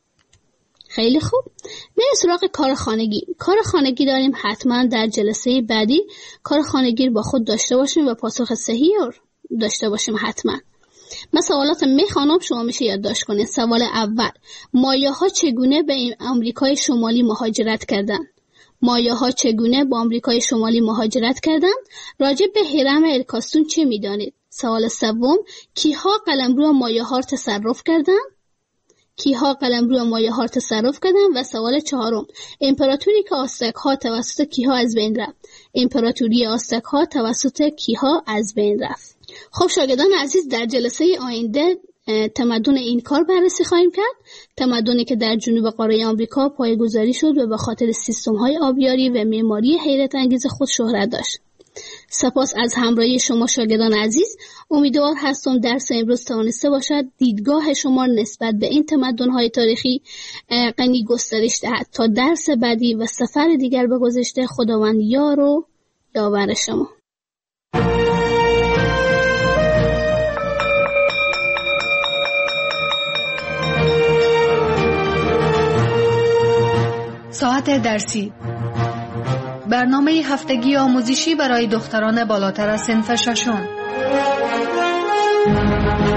Speaker 3: خیلی خوب. بریم سراغ کار خانگی. کار خانگی داریم، حتما در جلسه بعدی کار خانگی رو با خود داشته باشیم و پاسخ صحیح رو داشته باشیم حتما. من سوالات میخوانم، شما میشه یادداشت کنید. سوال اول، مایاها چگونه به آمریکای شمالی مهاجرت کردند؟ مایاها چگونه به آمریکای شمالی مهاجرت کردند؟ راجع به هرم الکاستون چه میدانید؟ سوال سوم، کیها قلمرو مایاها را تصرف کردند؟ کیها قلمرو مایاها را تصرف کردند؟ و سوال چهارم، امپراتوری که آستک ها توسط کیها از بین رفت؟ امپراتوری آستک ها توسط کیها از بین رفت؟ خب شاگردان عزیز، در جلسه آینده تمدن این کار بررسی خواهیم کرد. تمدنی که در جنوب قاره آمریکا پایه‌گذاری شد و به خاطر سیستم‌های آبیاری و معماری حیرت انگیز خود شهرت داشت. سپاس از همراهی شما شاگردان عزیز. امیدوار هستم درس امروز توانسته باشد دیدگاه شما نسبت به این تمدن‌های تاریخی غنی گسترش دهد. تا درس بعدی و سفر دیگر به گذشته، خداوند یار و یاور شما.
Speaker 2: ساعت درسی، برنامه هفتگی آموزشی برای دختران بالاتر از صنف ششم.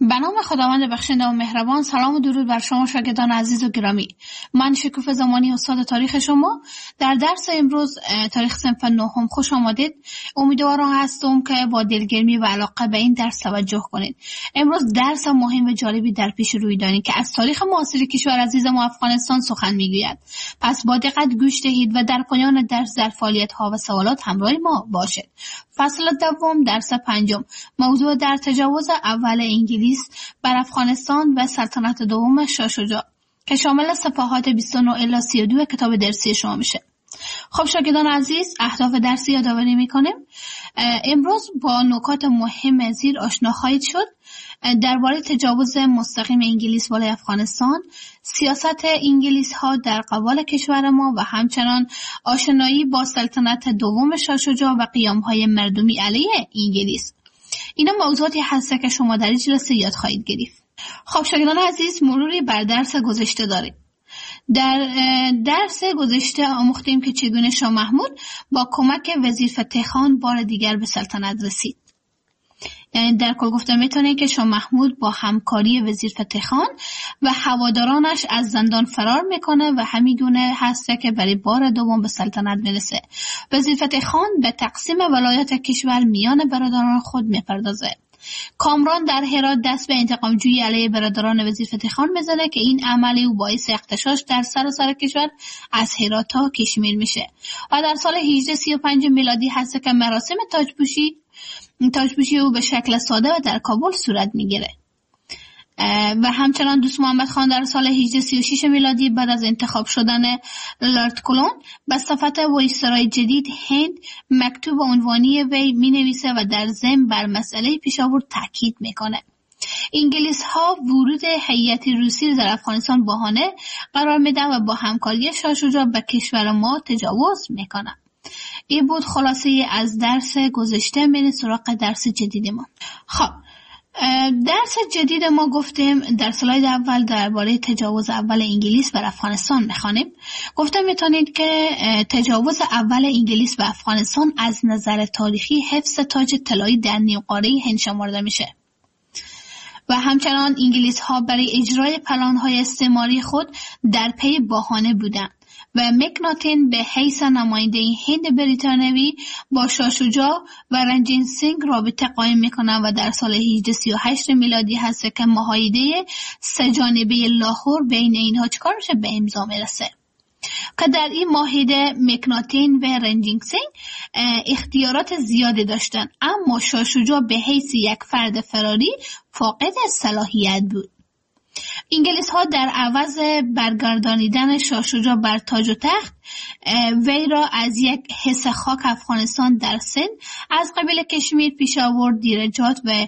Speaker 3: به نام خداوند بخشنده و مهربان. سلام و درود بر شما شاگردان عزیز و گرامی. من شکوف زمانی استاد تاریخ شما. در درس امروز تاریخ صنف نهم خوش آمدید. امیدوارم هستم که با دلگرمی و علاقه به این درس توجه کنید. امروز درس مهم و جالبی در پیش روی دارید که از تاریخ معاصر کشور عزیز ما افغانستان سخن میگوید. پس با دقت گوش دهید و در پایان درس در فعالیت‌ها و سوالات همراه ما باشید. فصل دوم درس پنجم، موضوع در تجاوز اول انگلیس بر افغانستان و سلطنت دوم شاه شجاع که شامل صفحات بیست و نه الی سی و دو کتاب درسی شما میشه. خب شاگردان عزیز، اهداف درسی یادآوری میکنیم. امروز با نکات مهم زیر آشنا خواهید شد. درباره تجاوز مستقیم انگلیس بالای افغانستان، سیاست انگلیس ها در قبال کشور ما و همچنان آشنایی با سلطنت دوم شاه شجاع و قیام های مردمی علیه انگلیس. اینا موضوعاتی هست که شما در این جلسه یاد خواهید گرفت. خب شاگردان عزیز، مروری بر درس گذشته داریم. در درس گذشته آموختیم که چگونه شاه محمود با کمک وزیر فتح خان بار دیگر به سلطنت رسید. یعنی در کل گفته میتونه که شاه محمود با همکاری وزیر فتح خان و هوادارانش از زندان فرار میکنه و همینگونه هسته که برای بار دوم به سلطنت میرسه. وزیر فتح خان به تقسیم ولایت کشور میان برادران خود میپردازه. کامران در هرات دست به انتقام جویی علیه برادران وزیر فتح خان میزنه که این عملی او باعث اغتشاش در سراسر کشور از هرات تا کشمیر میشه. و در سال هجده سی و پنج میلادی هست که مراسم تاجپوشی تاجپوشی او به شکل ساده و در کابل صورت میگیره. و همچنان دوست محمد خان در سال هجده سی و شش میلادی بعد از انتخاب شدن لارد کلون به صفت وایسرای جدید هند مکتوب عنوانی وی می نویسه و در ضمن بر مسئله پیشاور تاکید میکنه. انگلیس ها ورود هیئت روسی در افغانستان بهانه قرار میدن و با همکاری شاه شجاع به کشور ما تجاوز میکنن. این بود خلاصه از درس گذشته. میریم سراغ درس جدید ما. خب درس جدید ما گفتیم در سلاید اول درباره تجاوز اول انگلیس بر افغانستان میخوانیم. گفتم میتونید که تجاوز اول انگلیس به افغانستان از نظر تاریخی حفظ تاج طلایی در نیم قاره هند شمرده میشه و همچنان انگلیس ها برای اجرای پلان‌های استعماری خود در پی بهانه بودند و مکناتن به حیث نماینده هند بریتانیایی با شاه شجاع و رنجین سینگ رابطه قائم میکنند و در سال هجده سی و هشت میلادی هست که معاهده سه جانبه لاهور بین اینها چکار میشه؟ به امضا میرسه که در این معاهده مکناتن و رنجین سینگ اختیارات زیادی داشتند، اما شاه شجاع به حیث یک فرد فراری فاقد صلاحیت بود. انگلیس ها در عوض برگردانیدن شاه شجاع بر تاج و تخت وی را از یک حصه خاک افغانستان در سند از قبیل کشمیر، پیشاور، دیرجات و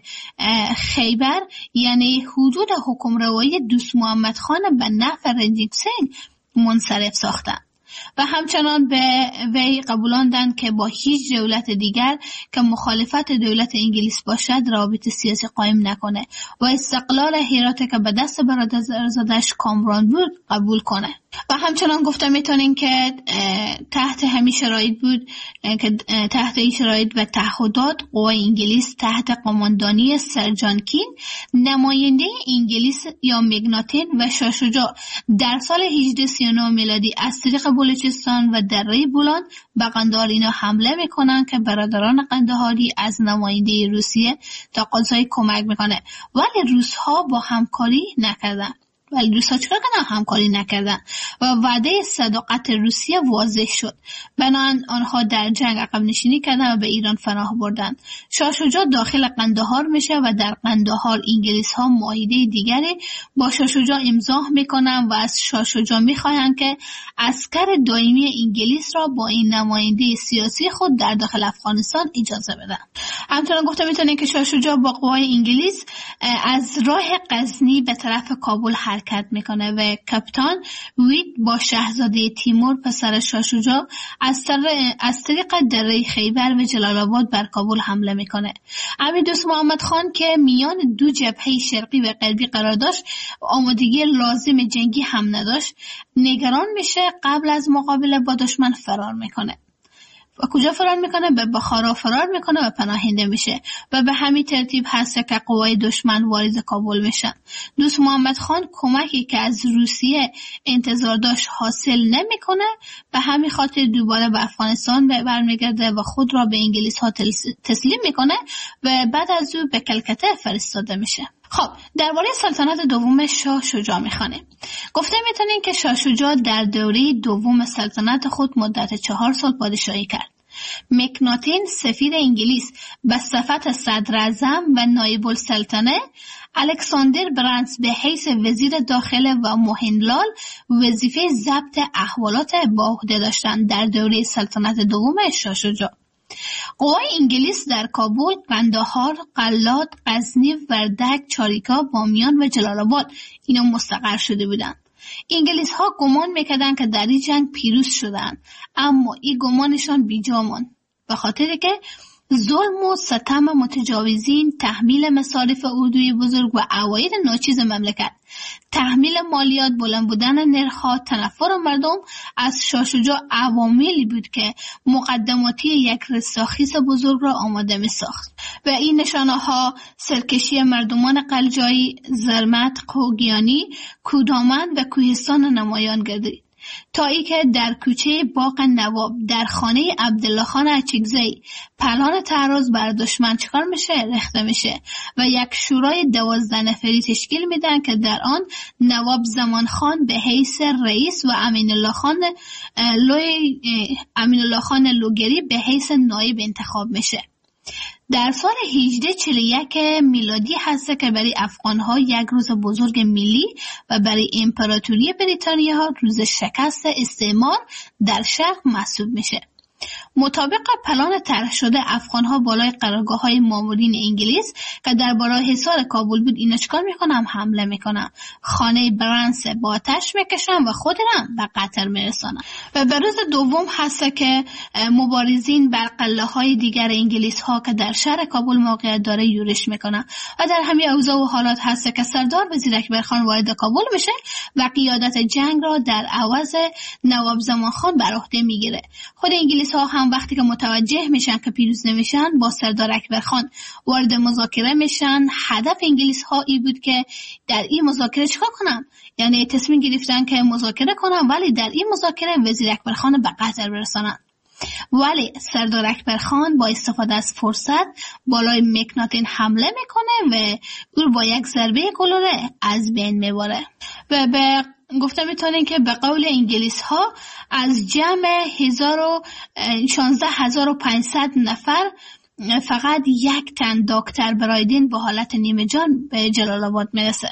Speaker 3: خیبر یعنی حدود حکمروایی دوست محمد خان به نفع رنجین سینگ منصرف ساختند و همچنان به وی قبولاندند که با هیچ دولت دیگر که مخالفت دولت انگلیس باشد رابطه سیاسی قائم نکنه و استقلال هرات که به دست برادرزادش کامران بود قبول کنه. و همچنان گفته میتونین که تحت همین شرایط بود که تحت این شرایط و تعهدات قوای انگلیس تحت قماندانی سر جان کین نماینده انگلیس یا مکناتن و شاه شجاع در سال هجده سی و نه میلادی از طریق بلوچستان و دره بولان به قندهار اینا حمله میکنن که برادران قندهاری از نماینده روسیه تقاضای کمک میکنه، ولی روس ها با همکاری نکردن. ولی روس‌ها چرا کنن همکاری نکردن و وعده صداقت روسیه واضح شد. بنابراین آنها در جنگ عقب نشینی کردن و به ایران پناه بردند. شاه شجاع داخل قندهار میشه و در قندهار انگلیس ها معاهده دیگری با شاه شجاع امضا میکنن و از شاه شجاع میخواهند که عسکر دائمی انگلیس را با این نماینده سیاسی خود در داخل افغانستان اجازه بدن. همچنان گفته میتونه که شاه شجاع با قوای انگلیس از راه غزنی به طرف کابل حرکت میکنه و کاپیتان وید با شاهزاده تیمور پسر شاه شجاع از طریق دره خیبر و جلال آباد بر کابل حمله میکنه. امیر دوست محمد خان که میان دو جبهه شرقی و غربی قرار داشت و آمادگی لازم جنگی هم نداشت، نگران میشه، قبل از مقابله با دشمن فرار میکنه. و کجا فرار میکنه؟ به بخارا فرار میکنه و پناهنده میشه و به همین ترتیب هست که قوای دشمن وارد کابل میشن. دوست محمد خان کمکی که از روسیه انتظار داشت حاصل نمیکنه، به همین خاطر دوباره به افغانستان برمیگرده و خود را به انگلیس ها تسلیم میکنه و بعد از او به کلکته فرستاده میشه. خب درباره سلطنت دوم شاه شجاع میخوانیم. گفته میتونیم که شاه شجاع در دوره دوم سلطنت خود مدت چهار سال پادشاهی کرد. مکناتین سفیر انگلیس به صفت صدر اعظم و نایب السلطنه، الکساندر برانس به حیث وزیر داخله و موهنلال وظیفه ضبط احوالات با عهده داشتند در دوره سلطنت دوم شاه شجاع. قوای انگلیس در کابل، قندهار، قلات، غزنی، وردک، چاریکا، بامیان و جلال آباد اینا مستقر شده بودند. انگلیس ها گمان میکردند که در این جنگ پیروز شدند، اما این گمانشان بیجا ماند، به خاطر که ظلم و ستم متجاوزین، تحمیل مصارف اردوی بزرگ و عواید ناچیز مملکت، تحمیل مالیات، بلند بودن نرخ‌ها، تنفر مردم از شاه شجاع عواملی بود که مقدماتی یک رستاخیز بزرگ را آماده می ساخت و این نشانه ها سرکشی مردمان قلجایی، زرمت، خوگیانی، کودامن و کوهستان نمایان گردید، تا ای که در کوچه باغ نواب در خانه عبدالله خان اچکزی پلان تعرض بر دشمن چکار میشه؟ رخته میشه و یک شورای دوازده نفری تشکیل میدن که در آن نواب زمان خان به حیث رئیس و امین الله خان لوی امین الله خان لوگری به حیث نایب انتخاب میشه. در سال هجده چهل و یک میلادی هست که برای افغان‌ها یک روز بزرگ ملی و برای امپراتوری بریتانیا ها روز شکست استعمار در شرق محسوب میشه. مطابق پلان طرح شده افغان‌ها بالای قرارگاه‌های مامورین انگلیس که درباره حصار کابل بود اینا چیکار میکنن؟ حمله میکنن، خانه برانس با آتش میکشن و خود را به قتل میرسانن. و به روز دوم هست که مبارزین بر قلعه‌های دیگر انگلیس ها که در شهر کابل موقعیت داره یورش میکنن و در همین اوضاع و حالات هست که سردار وزیر اکبر خان وارد کابل میشه و قیادت جنگ را در عوض نواب زمان خان بر عهده میگیره. خود انگلیس ها هم وقتی که متوجه میشن که پیروز نمیشن با سردار اکبر خان وارد مذاکره میشن. هدف انگلیس ها ای بود که در این مذاکره چیکار کنن؟ یعنی تصمیم گرفتن که مذاکره کنن ولی در این مذاکره وزیر اکبر خان به قتل برسانن. ولی سردار اکبر خان با استفاده از فرصت بالای مکناتین حمله میکنه و او با یک ضربه گلوله از بین میبره و به گفته میتونین که به قول انگلیس ها از جمع شانزده هزار و پانصد نفر فقط یک تن دکتر برایدین به حالت نیمه جان به جلال آباد میرسه.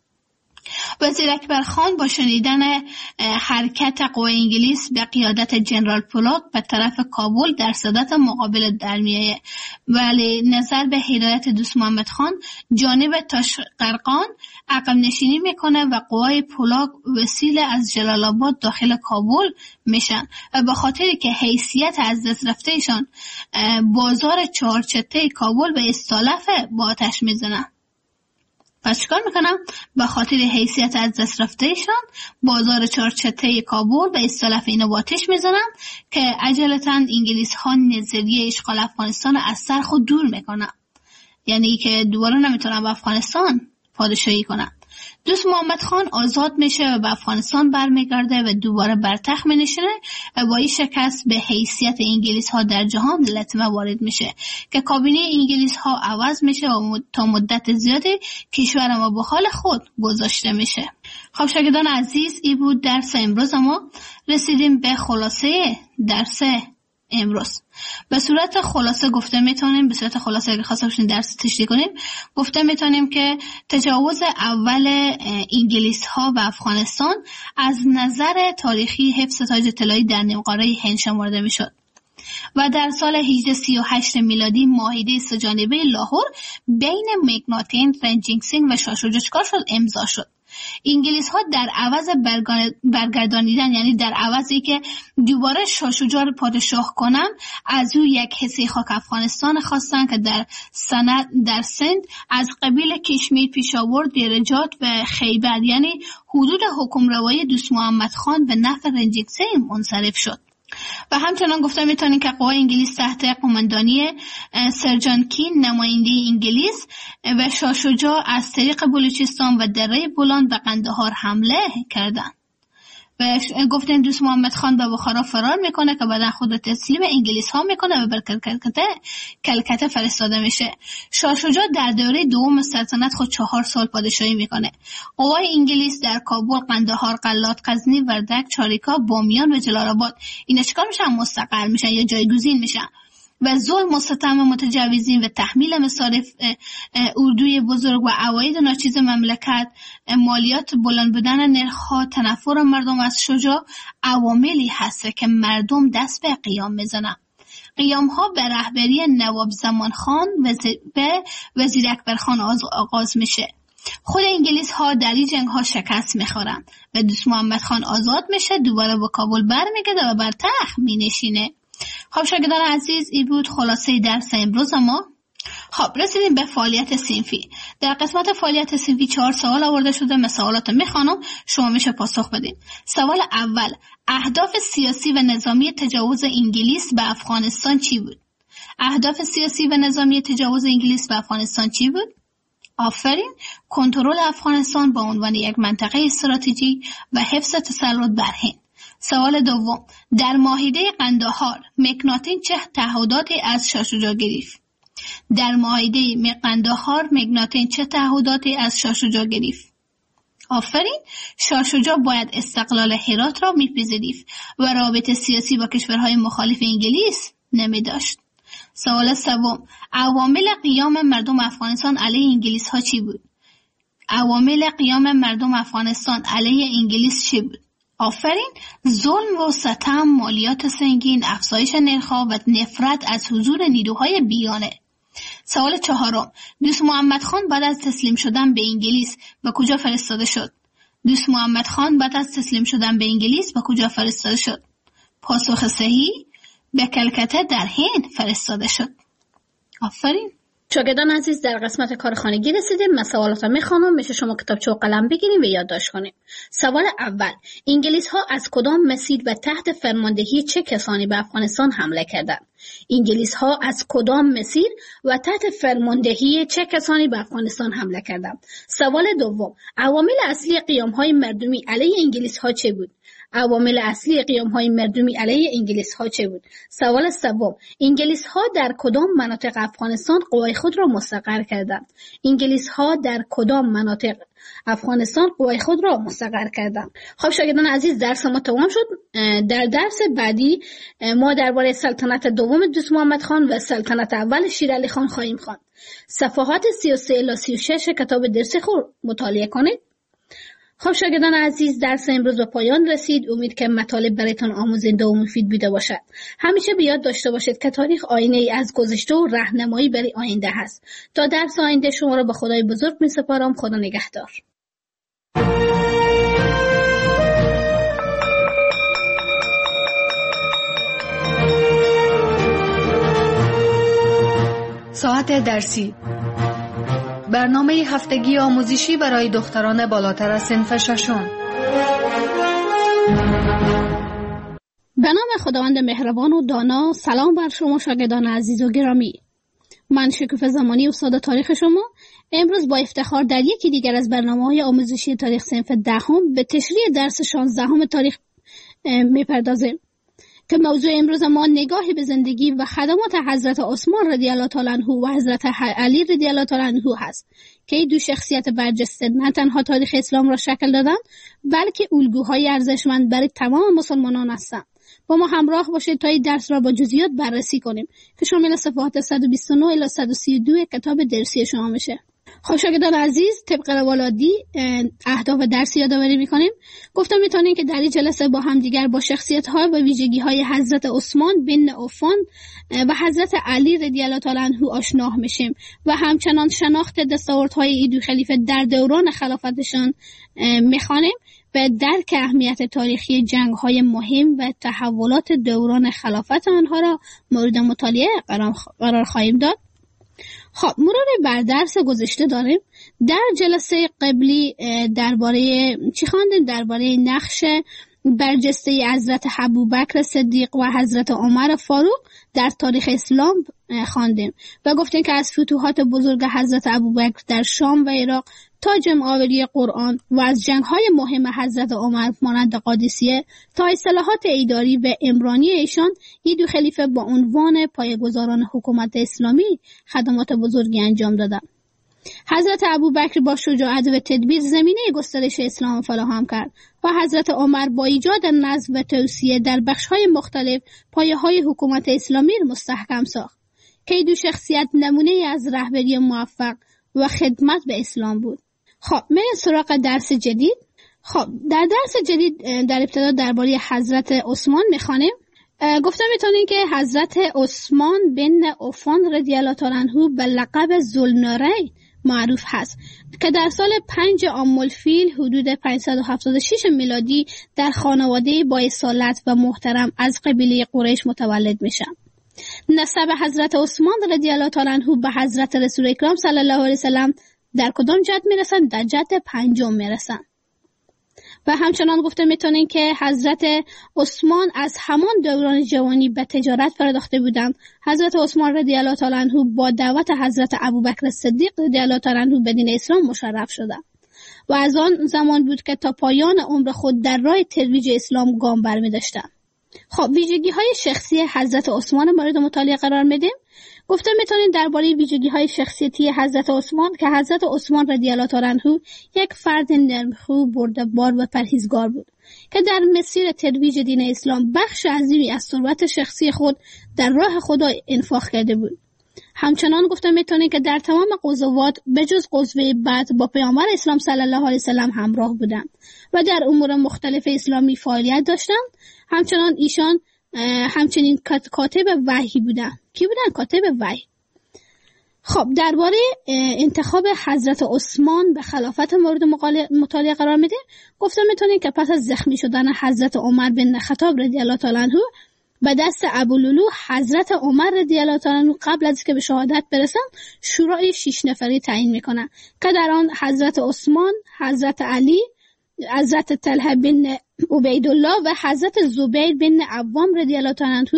Speaker 3: وزیر اکبر خان با شنیدن حرکت قوای انگلیس به قیادت جنرال پولاک به طرف کابل در صدت مقابل در میایه، ولی نظر به هدایت دوست محمد خان جانب تاشقرقان عقب نشینی میکنه و قوای پولاک وسیله از جلال آباد داخل کابل میشن و به خاطری که حیثیت از دست رفتهشان بازار چهارچته کابل به استالفه با آتش میزنن. پس چیکار میکنم؟ به خاطر حیثیت از دست رفتهشان بازار چهارچته کابل به اصطلاح اینا با آتش میزنن که عجلتاً انگلیس ها نظریه اشغال افغانستان از سر خود دور میکنن، یعنی که دوباره نمیتونن به افغانستان پادشاهی کنن. دوست محمد خان آزاد میشه و به افغانستان برمیگرده و دوباره بر تخت مینشینه و با این شکست به حیثیت انگلیس ها در جهان لطمه وارد میشه که کابینه انگلیس ها عوض میشه و تا مدت زیادی کشور ما به حال خود گذاشته میشه. خب شاگردان عزیز، این بود درس امروز ما. رسیدیم به خلاصه درس امروز. به صورت خلاصه گفته میتونیم به صورت خلاصه اگه خواسته باشین درس تشریح کنیم گفته میتونیم که تجاوز اول انگلیس ها و افغانستان از نظر تاریخی حفظ تاج طلایی در نیمقاره هند شمرده میشد و در سال هجده سی و هشت میلادی معاهده سه‌جانبه لاهور بین مکناتین، رنجینگ سینگ و شاه شجاع چیکار شد؟ امضا شد. انگلیس ها در عوض برگردانیدن، یعنی در عوضی که دوباره شاه شجاع رو پادشاه کنن، از او یک حصه خاک افغانستان خواستن که در سند در سند از قبیل کشمیر، پیشاور، دیرجات و خیبر، یعنی حدود حکمروایی دوست محمد خان به نفع رنجینگ سینگ منصرف شد. و همچنان گفته میتونیم که قوای انگلیس تحت قماندانی سر جان کین نماینده انگلیس و شاه شجاع از طریق بلوچستان و دره بولان به قندهار حمله کردند و گفتن دوست محمد خان به بخارا فرار میکنه که بعدا خود تسلیم انگلیس ها میکنه و بر کلکته کلکته فرستاده میشه. شاه شجاع در دوره دوم سلطنت خود چهار سال پادشاهی میکنه. قوای انگلیس در کابل، قندهار، قلات، غزنی، وردک، چاریکا، بامیان و جلال آباد اینا چیکار میشن؟ مستقر میشن یا جایگزین میشن و ظلم و ستم متجاوزین و تحمیل مصارف اردوی بزرگ و عواید ناچیز مملکت، مالیات، بلند بودن نرخ‌ها، تنفر مردم از شجاع عواملی هست که مردم دست به قیام میزنن. قیام ها به رهبری نواب زمان خان و به وزیر اکبر خان آغاز میشه. خود انگلیس ها در این جنگ ها شکست میخورن و دوست محمد خان آزاد میشه، دوباره به کابل برمیگرده و بر تخت مینشینه. خب شاگردان عزیز، این بود خلاصه درس امروز ما. خب رسیدیم به فعالیت صنفی. در قسمت فعالیت صنفی چهار سوال آورده شده. من سوالات میخوانم، شما میشه پاسخ بدین. سوال اول: اهداف سیاسی و نظامی تجاوز انگلیس به افغانستان چی بود؟ اهداف سیاسی و نظامی تجاوز انگلیس به افغانستان چی بود؟ آفرین. کنترل افغانستان با عنوان یک منطقه استراتژیک و حفظ تسلط بر هند. سوال دوم: در معاهده قندهار مکناتن چه تعهداتی از شاه شجاع گرفت؟ در معاهده قندهار مکناتن چه تعهداتی از شاه شجاع گرفت؟ آفرین. شاه شجاع باید استقلال هرات را میپذیرفت و رابطه سیاسی با کشورهای مخالف انگلیس نمی داشت. سوال سوم: عوامل قیام مردم افغانستان علیه انگلیس ها چی بود؟ عوامل قیام مردم افغانستان علیه انگلیس چی بود؟ آفرین. ظلم و ستم، مالیات سنگین، افزایش نرخ‌ها و نفرت از حضور نیروهای بیگانه. سوال چهارم: دوست محمد خان بعد از تسلیم شدن به انگلیس به کجا فرستاده شد؟ دوست محمد خان بعد از تسلیم شدن به انگلیس به کجا فرستاده شد؟ پاسخ صحیح: به کلکته در هند فرستاده شد. آفرین.
Speaker 4: شاگردان عزیز، در قسمت کارخانگی رسیدیم. من سوالات رو میخوانم، میشه شما کتابچه و قلم بگیریم و یادداشت کنیم. سوال اول: انگلیس ها از کدام مسیر و تحت فرماندهی چه کسانی به افغانستان حمله کردند؟ انگلیس ها از کدام مسیر و تحت فرماندهی چه کسانی به افغانستان حمله کردند؟ سوال دوم: عوامل اصلی قیام های مردمی علیه انگلیس ها چه بود؟ عوامل اصلی قیام های مردمی علیه انگلیس ها چه بود؟ سوال سوم: انگلیس ها در کدام مناطق افغانستان قوای خود را مستقر کردند؟ انگلیس ها در کدام مناطق افغانستان قوای خود را مستقر کردند؟ خب شاگردان عزیز، درس ما تمام شد. در درس بعدی ما درباره سلطنت دوم دوست محمد خان و سلطنت اول شیر علی خان خواهیم خواند. صفحات سی و سه الی سی و شش کتاب درسی خود مطالعه کنید. خب شاگردان عزیز، درس امروز به پایان رسید. امید که مطالب برایتان آموزنده و مفید بوده باشد. همیشه به یاد داشته باشید که تاریخ آینه ای از گذشته و راهنمایی برای آینده هست. تا درس آینده شما را به خدای بزرگ می سپارم. خدا نگهدار.
Speaker 2: ساعت درسی، برنامه هفتگی آموزشی برای دختران بالاتر از صنف ششم.
Speaker 4: به نام خداوند مهربان و دانا. سلام بر شما شاگردان عزیز و گرامی. من شکوفه زمانی، استاد تاریخ شما، امروز با افتخار در یکی دیگر از برنامه‌های آموزشی تاریخ صنف دهم به تشریح درس شانزدهم تاریخ می‌پردازیم که موضوع امروز ما نگاهی به زندگی و خدمات حضرت عثمان رضی الله تعالی عنه و حضرت علی رضی الله تعالی عنه هست که این دو شخصیت برجسته نه تنها تاریخ اسلام را شکل دادند بلکه الگوهای ارزشمند برای تمام مسلمانان هستند. با ما همراه باشید تا این درس را با جزئیات بررسی کنیم که شامل صفحات صد و بیست و نه الی صد و سی و دو کتاب درسی شما میشه. خب شاگردان عزیز، طبق روال عادی اهداف درس یادآوری میکنیم. گفتم میتونیم که در این جلسه با هم دیگر با شخصیت‌ها و ویژگی‌های حضرت عثمان بن عفان و حضرت علی رضی الله تعالی عنه آشنا میشیم و همچنان شناخت دستاوردهای این دو خلیفه در دوران خلافتشان میخوانیم و درک اهمیت تاریخی جنگ‌های مهم و تحولات دوران خلافت آنها را مورد مطالعه قرار خواهیم داد. خب مرور بر درس گذشته داریم. در جلسه قبلی درباره چی خواندیم؟ درباره نقش برجسته حضرت ابوبکر صدیق و حضرت عمر فاروق در تاریخ اسلام خواندیم و گفتیم که از فتوحات بزرگ حضرت ابوبکر در شام و عراق تا جمع‌آوری قرآن و از جنگ‌های مهم حضرت عمر مانند قادسیه تا اصلاحات اداری و عمرانی ایشان، این دو خلیفه با عنوان پایه‌گذاران حکومت اسلامی خدمات بزرگی انجام دادند. حضرت ابوبکر با شجاعت و تدبیر زمینه گسترش اسلام فراهم کرد و حضرت عمر با ایجاد نظم و توسعه در بخش‌های مختلف پایه‌های حکومت اسلامی را مستحکم ساخت که این دو شخصیت نمونه از رهبری موفق و خدمت به اسلام بود. خب من سراغ درس جدید. خب در درس جدید در ابتدا درباره حضرت عثمان می‌خوانیم. گفتم میتونین که حضرت عثمان بن عفان رضی الله تعالی عنه به لقب ذوالنورین معروف هست که در سال پنج عام الفیل حدود پانصد و هفتاد و شش میلادی در خانواده با اصالت و محترم از قبیله قریش متولد میشن. نسب حضرت عثمان رضی الله تعالی عنه به حضرت رسول اکرم صلی الله علیه وسلم در کدام جد میرسن؟ در جد پنجم میرسن. و همچنان گفته میتونین که حضرت عثمان از همان دوران جوانی به تجارت پرداخته بودند. حضرت عثمان رضی الله تعالی عنه با دعوت حضرت ابوبکر صدیق رضی الله تعالی عنه به دین اسلام مشرف شدند و از آن زمان بود که تا پایان عمر خود در راه ترویج اسلام گام برمی‌داشتند. خب ویژگی های شخصی حضرت عثمان مورد مطالعه قرار میدیم. گفته میتونین درباره ویژگی های شخصیتی حضرت عثمان که حضرت عثمان رضی الله تعالی عنه یک فرد نرمخو، برده‌بار و پرهیزگار بود که در مسیر ترویج دین اسلام بخش عظیمی از ثروت شخصی خود در راه خدا انفاق کرده بود. همچنان گفته میتونین که در تمام غزوات بجز غزوه بدر با پیامبر اسلام صلی الله علیه وسلم همراه بودند و در امور مختلف اسلامی فعالیت داشتند. همچنان ایشان همچنین کاتب وحی بودند. کی بودن؟ کاتب وحی. خب درباره انتخاب حضرت عثمان به خلافت مورد مطالعه قرار میده. گفته میتونین که پس از زخمی شدن حضرت عمر بن خطاب رضی الله تعالی عنه به دست ابولولو، حضرت عمر رضی الله تعالی عنه قبل از که به شهادت برسن شورای شش نفری تعیین میکنن که در آن حضرت عثمان، حضرت علی، حضرت طلحه بن عبیدالله و حضرت زبیر بن عوام رضی الله تعالی عنه،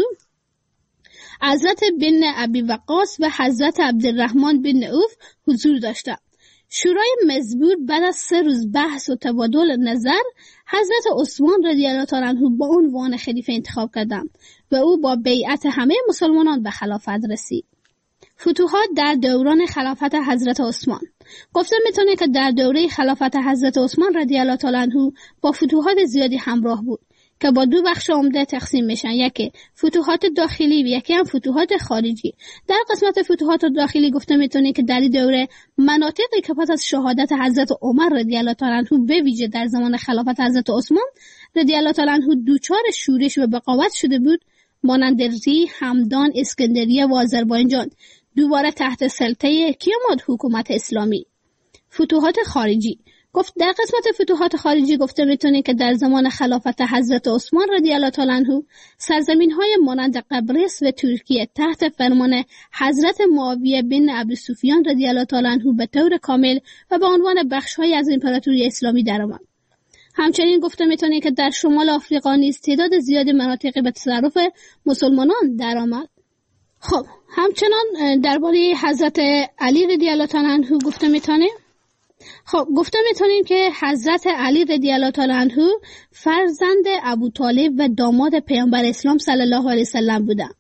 Speaker 4: حضرت بن ابی وقاص و حضرت عبدالرحمن بن عوف حضور داشتند. شورای مزبور بعد از سه روز بحث و تبادل نظر حضرت عثمان رضی الله تعالی عنه با عنوان خلیفه انتخاب کردند و او با بیعت همه مسلمانان به خلافت رسید. فتوحات در دوران خلافت حضرت عثمان. گفته میتونه که در دوره خلافت حضرت عثمان رضی الله تعالی عنه با فتوحات زیادی همراه بود که با دو بخش عمده تقسیم میشن، یکی فتوحات داخلی و یکی هم فتوحات خارجی. در قسمت فتوحات داخلی گفته میتونه که در این دوره مناطقی که پس از شهادت حضرت عمر رضی الله تعالی عنه به ویژه در زمان خلافت حضرت عثمان رضی الله تعالی عنه دوچار شورش و بغاوت شده بود، مانند ری، همدان، اسکندریه و آذربایجان دوباره تحت سلطه کی آمد؟ حکومت اسلامی. فتوحات خارجی. گفت در قسمت فتوحات خارجی گفته میتونه که در زمان خلافت حضرت عثمان رضی الله تعالی عنه سرزمین‌های مانند قبرس و ترکیه تحت فرمان حضرت معاویه بن ابی سفیان رضی الله تعالی عنه به طور کامل و به عنوان بخش‌های از امپراتوری اسلامی درآمد. همچنین گفته میتونه که در شمال آفریقا نیز تعداد زیادی مناطقی به تصرف مسلمانان درآمد. خب همچنان درباره حضرت علی رضی الله تعالی عنه گفته میتونه خب گفته میتونیم که حضرت علی رضی الله تعالی عنه فرزند ابو طالب و داماد پیامبر اسلام صلی الله علیه وسلم بودند.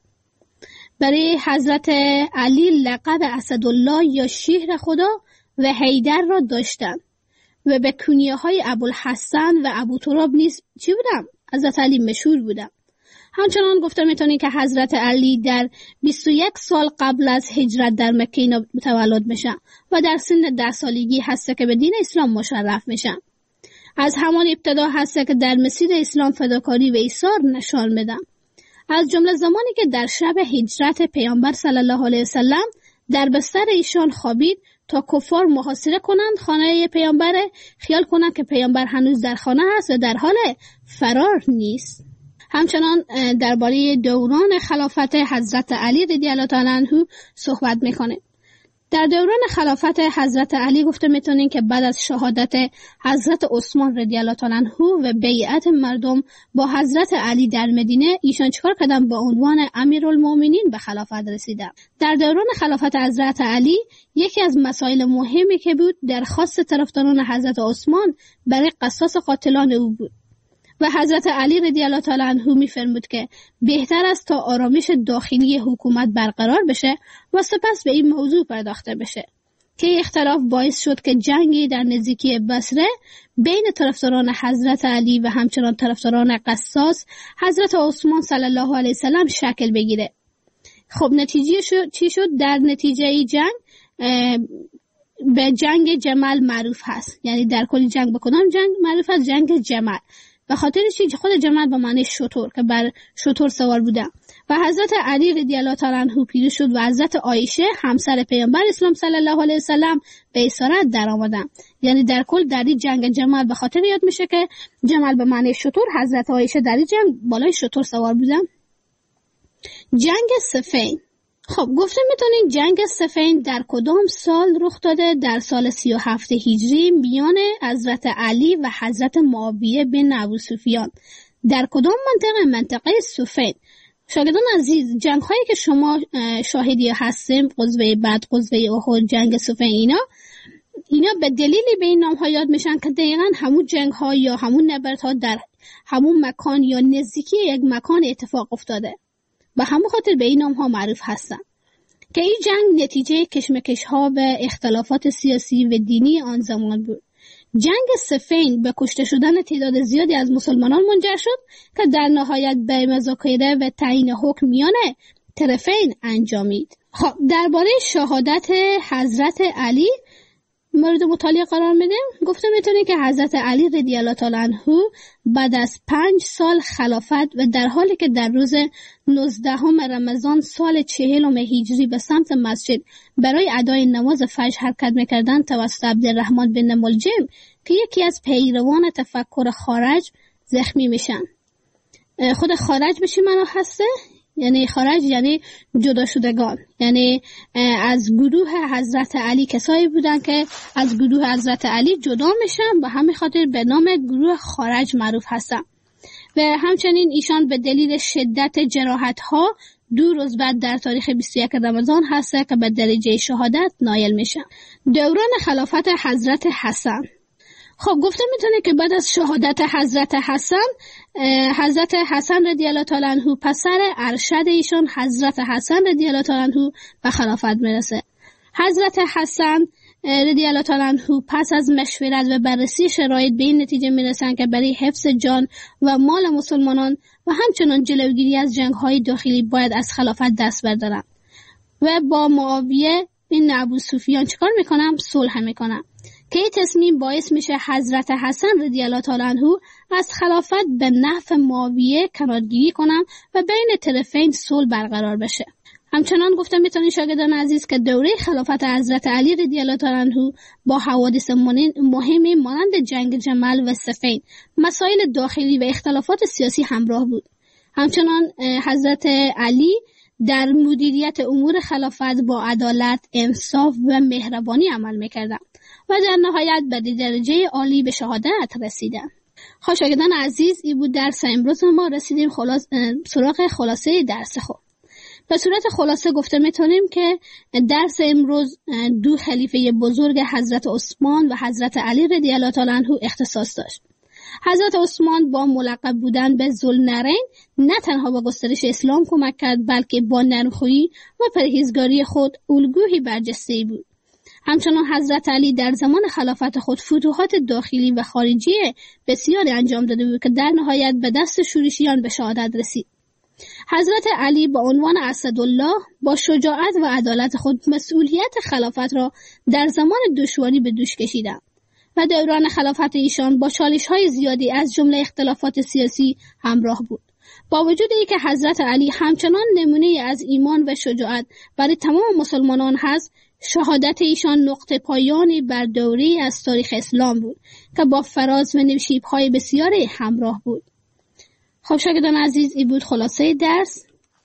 Speaker 4: برای حضرت علی لقب اسدالله یا شیر خدا و حیدر را داشتند و به کنیه‌های ابوالحسن و ابو تراب نیز چی بودند؟ حضرت علی مشهور بودند. همچنان گفته میتونیم که حضرت علی در بیست و یک سال قبل از هجرت در مکه متولد میشن و در سن ده سالگی هسته که به دین اسلام مشرف میشن. از همان ابتدا هسته که در مسیر اسلام فداکاری و ایثار نشان میدن. از جمله زمانی که در شب هجرت پیامبر صلی الله علیه وسلم در بستر ایشان خوابید تا کفار محاصره کنند خانه پیامبر، خیال کنند که پیامبر هنوز در خانه هست و در حال فرار نیست. همچنان درباره دوران خلافت حضرت علی رضی الله تعالی عنه صحبت میکنه. در دوران خلافت حضرت علی گفته میتونین که بعد از شهادت حضرت عثمان رضی الله تعالی عنه و بیعت مردم با حضرت علی در مدینه، ایشان چیکار کردن؟ با عنوان امیرالمومنین به خلافت رسیدن. در دوران خلافت حضرت علی یکی از مسائل مهمی که بود درخواست طرفداران حضرت عثمان برای قصاص قاتلان او بود و حضرت علی رضی الله تعالی عنه می‌فرمود که بهتر است تا آرامش داخلی حکومت برقرار بشه و سپس به این موضوع پرداخته بشه، که اختلاف باعث شد که جنگی در نزدیکی بصره بین طرفداران حضرت علی و همچنان طرفداران قصاص حضرت عثمان صلی الله علیه وسلم شکل بگیره. خب نتیجه شد چی شد؟ در نتیجه ای جنگ به جنگ جمل معروف هست، یعنی در کل جنگ به کدام جنگ معروف هست؟ جنگ جمل. به خاطر چی؟ خود جمل به معنی شتر که بر شتر سوار بودن و حضرت علی رضی الله تعالی عنه پیروز شد و حضرت عایشه همسر پیامبر اسلام صلی الله علیه وسلم به اسارت در آمدن. یعنی در کل در این جنگ جمل به خاطر یاد میشه که جمل به معنی شتر، حضرت عایشه در این جنگ بالای شتر سوار بودن. جنگ صفین. خب گفته میتونین جنگ صفین در کدام سال رخ داده؟ در سال سی و هفت هجری میان حضرت علی و حضرت معاویه بن ابو سفیان. در کدام منطقه؟ منطقه صفین. شاگردان عزیز، جنگ هایی که شما شاهدی هستیم، غزوه بدر، غزوه احد، جنگ صفین، اینا اینا به دلیلی به این نام ها یاد میشن که دقیقاً همون جنگ ها یا همون نبردها در همون مکان یا نزدیکی یک مکان اتفاق افتاده و همون خاطر به این نام ها معروف هستن که این جنگ نتیجه کشمکش ها و اختلافات سیاسی و دینی آن زمان بود. جنگ صفین به کشته شدن تعداد زیادی از مسلمانان منجر شد که در نهایت به مذاکره و تعیین حکم میان طرفین انجامید. خب درباره شهادت حضرت علی مورد مطالعه قرار میدیم. گفته میتونه که حضرت علی رضی الله تعالی عنه بعد از پنج سال خلافت و در حالی که در روز نوزدهم رمضان سال چهلم هجری به سمت مسجد برای ادای نماز فجر حرکت میکردند، توسط عبدالرحمن بن ملجم که یکی از پیروان تفکر خارج زخمی میشن. خود خارج به چی معنا هسته؟ یعنی خارج یعنی جدا شدگان، یعنی از گروه حضرت علی کسایی بودن که از گروه حضرت علی جدا میشن و همین خاطر به نام گروه خارج معروف هستن و همچنین ایشان به دلیل شدت جراحت ها دو روز بعد در تاریخ بیست و یک رمضان هسته که به درجه شهادت نایل میشن. دوران خلافت حضرت حسن. خب گفته میتونه که بعد از شهادت حضرت حسن، حضرت حسن رضی الله تعالی عنه پسر ارشد ایشان حضرت حسن رضی الله تعالی عنه به خلافت میرسه. حضرت حسن رضی الله تعالی عنه پس از مشورت و بررسی شرایط به این نتیجه میرسن که برای حفظ جان و مال مسلمانان و همچنان جلوگیری از جنگ‌های داخلی باید از خلافت دست بردارن و با معاویه بن ابو سفیان چیکار میکنن؟ صلح میکنن که این تصمیم باعث میشه حضرت حسن رضی الله تعالی عنه از خلافت به نفع معاویه کنارگیری کنن و بین طرفین صلح برقرار بشه. همچنان گفتم میتونید شاگردان عزیز که دوره خلافت حضرت علی رضی الله تعالی عنه با حوادث مهمی مانند جنگ جمل و صفین، مسائل داخلی و اختلافات سیاسی همراه بود. همچنان حضرت علی در مدیریت امور خلافت با عدالت، انصاف و مهربانی عمل میکردند و در نهایت به درجه عالی به شهادت رسیدن. خب شاگردان عزیز، این بود درس امروز ما. رسیدیم خلاص سراغ خلاصه درس خود. به صورت خلاصه گفته میتونیم که درس امروز دو خلیفه بزرگ حضرت عثمان و حضرت علی رضی الله تعالی عنه اختصاص داشت. حضرت عثمان با ملقب بودن به ذوالنورین نه تنها به گسترش اسلام کمک کرد، بلکه با نرمخویی و پرهیزگاری خود الگویی برجسته بود. همچنان حضرت علی در زمان خلافت خود فتوحات داخلی و خارجی بسیاری انجام داده بود که در نهایت به دست شورشیان به شهادت رسید. حضرت علی با عنوان اسدالله با شجاعت و عدالت خود مسئولیت خلافت را در زمان دشواری به دوش کشیدند و دوران خلافت ایشان با چالش‌های زیادی از جمله اختلافات سیاسی همراه بود. با وجود اینکه حضرت علی همچنان نمونه از ایمان و شجاعت برای تمام مسلمانان هست، شهادت ایشان نقطه پایانی بر دوره از تاریخ اسلام بود که با فراز و نشیب‌های بسیاری همراه بود. خب شاگردان عزیز، این بود خلاصه درس.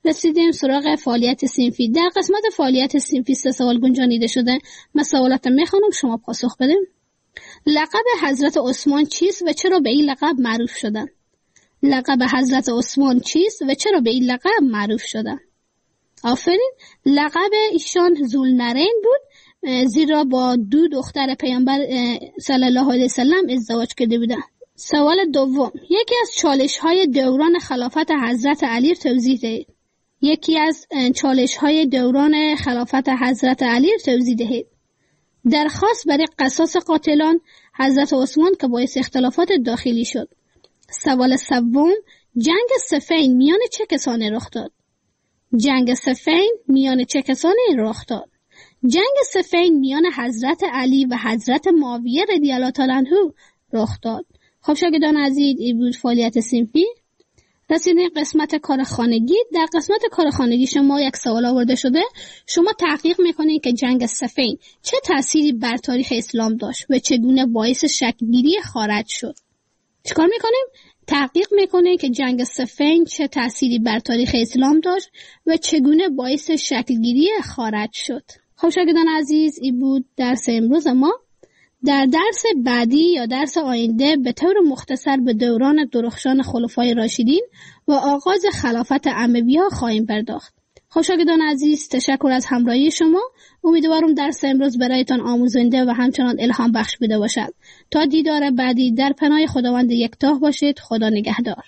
Speaker 4: رسیدیم سراغ فعالیت صنفی. در قسمت فعالیت صنفی سه سوال گنجانیده شده. من سوالات میخوانم، شما پاسخ بدیم. لقب حضرت عثمان چیست و چرا به این لقب معروف شدند؟ لقب حضرت عثمان چیست و چرا به این لقب معروف شدند؟ آفرین. لقب ایشان ذوالنورین بود، زیرا با دو دختر پیامبر صلی الله علیه وسلم ازدواج کرده بودند. سوال دوم، یکی از چالش های دوران خلافت حضرت علی توضیح دهید. یکی از چالش های دوران خلافت حضرت علی توضیح دهید. درخواست برای قصاص قاتلان حضرت عثمان که باعث اختلافات داخلی شد. سوال سوم، جنگ صفین میان چه کسانی رخ داد؟ جنگ صفین میان چه کسانی رخ داد؟ جنگ صفین میان حضرت علی و حضرت معاویه رضی الله تعالی عنه رخ داد. خب شاگردان عزیز، این بود فعالیت صنفی. رسیدیم قسمت کار خانگی. در قسمت کار خانگی شما یک سوال آورده شده. شما تحقیق میکنید که جنگ صفین چه تأثیری بر تاریخ اسلام داشت و چگونه باعث شکل‌گیری خارج شد. چیکار میکنیم؟ تحقیق میکنه که جنگ صفین چه تأثیری بر تاریخ اسلام داشت و چگونه باعث شکلگیری خارج شد. خب شاگردان عزیز، این بود درس امروز ما. در درس بعدی یا درس آینده به طور مختصر به دوران درخشان خلفای راشدین و آغاز خلافت امویه خواهیم پرداخت. خب شاگردان عزیز، تشکر از همراهی شما. امیدوارم درس امروز برایتان آموزنده و همچنان الهام بخش بوده باشد. تا دیدار بعدی در پناه خداوند یکتا باشید. خدا نگهدار.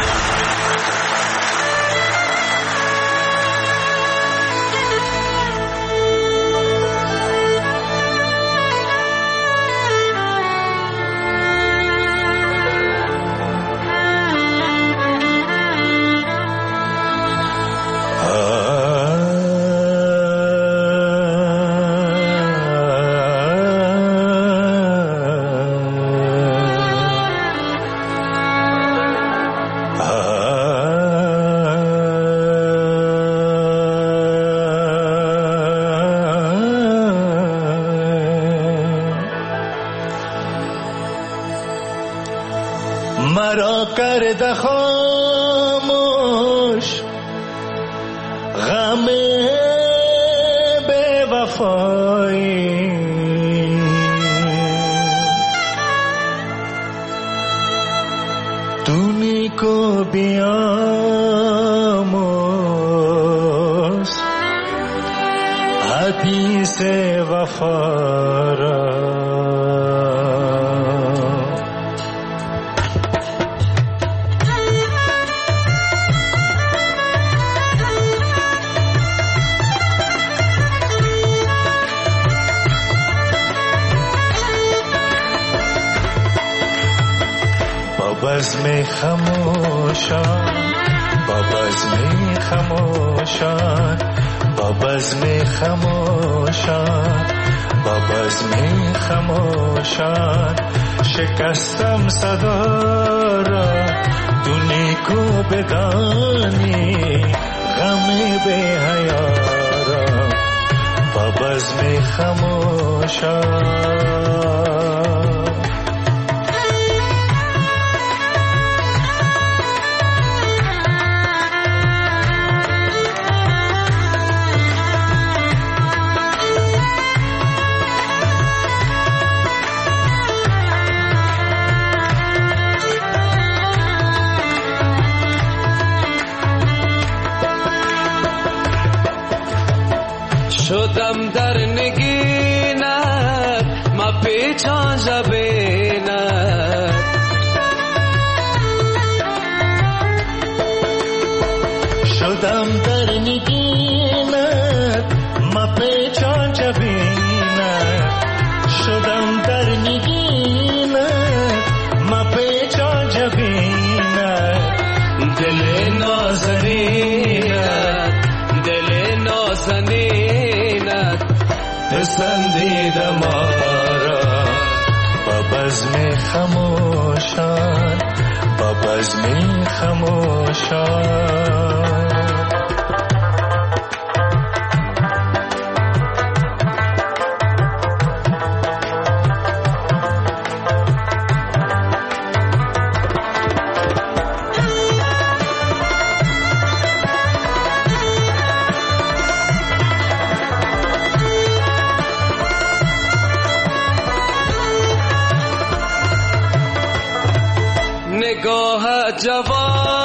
Speaker 5: مرا کرده خاموش غم بے وفایی، تونی کو بیاموز حدیث وفا را. بزم خموشان، با بزم خموشان، با بزم خموشان، با بزم خموشان، شکستم صدا را تو نیکو بدانی غم بی حیا را. با بزم خموشان،
Speaker 6: شدم در نگینت ما پیچان زبینت،
Speaker 5: شدم در نگینت ما پیچان زبینت، شدم در نگینت ما پیچان زبینت.
Speaker 6: دل نازنینت، دل نازنینت پسندیده ما را. با بزم خموشان، با بزم خموشان،
Speaker 7: جوان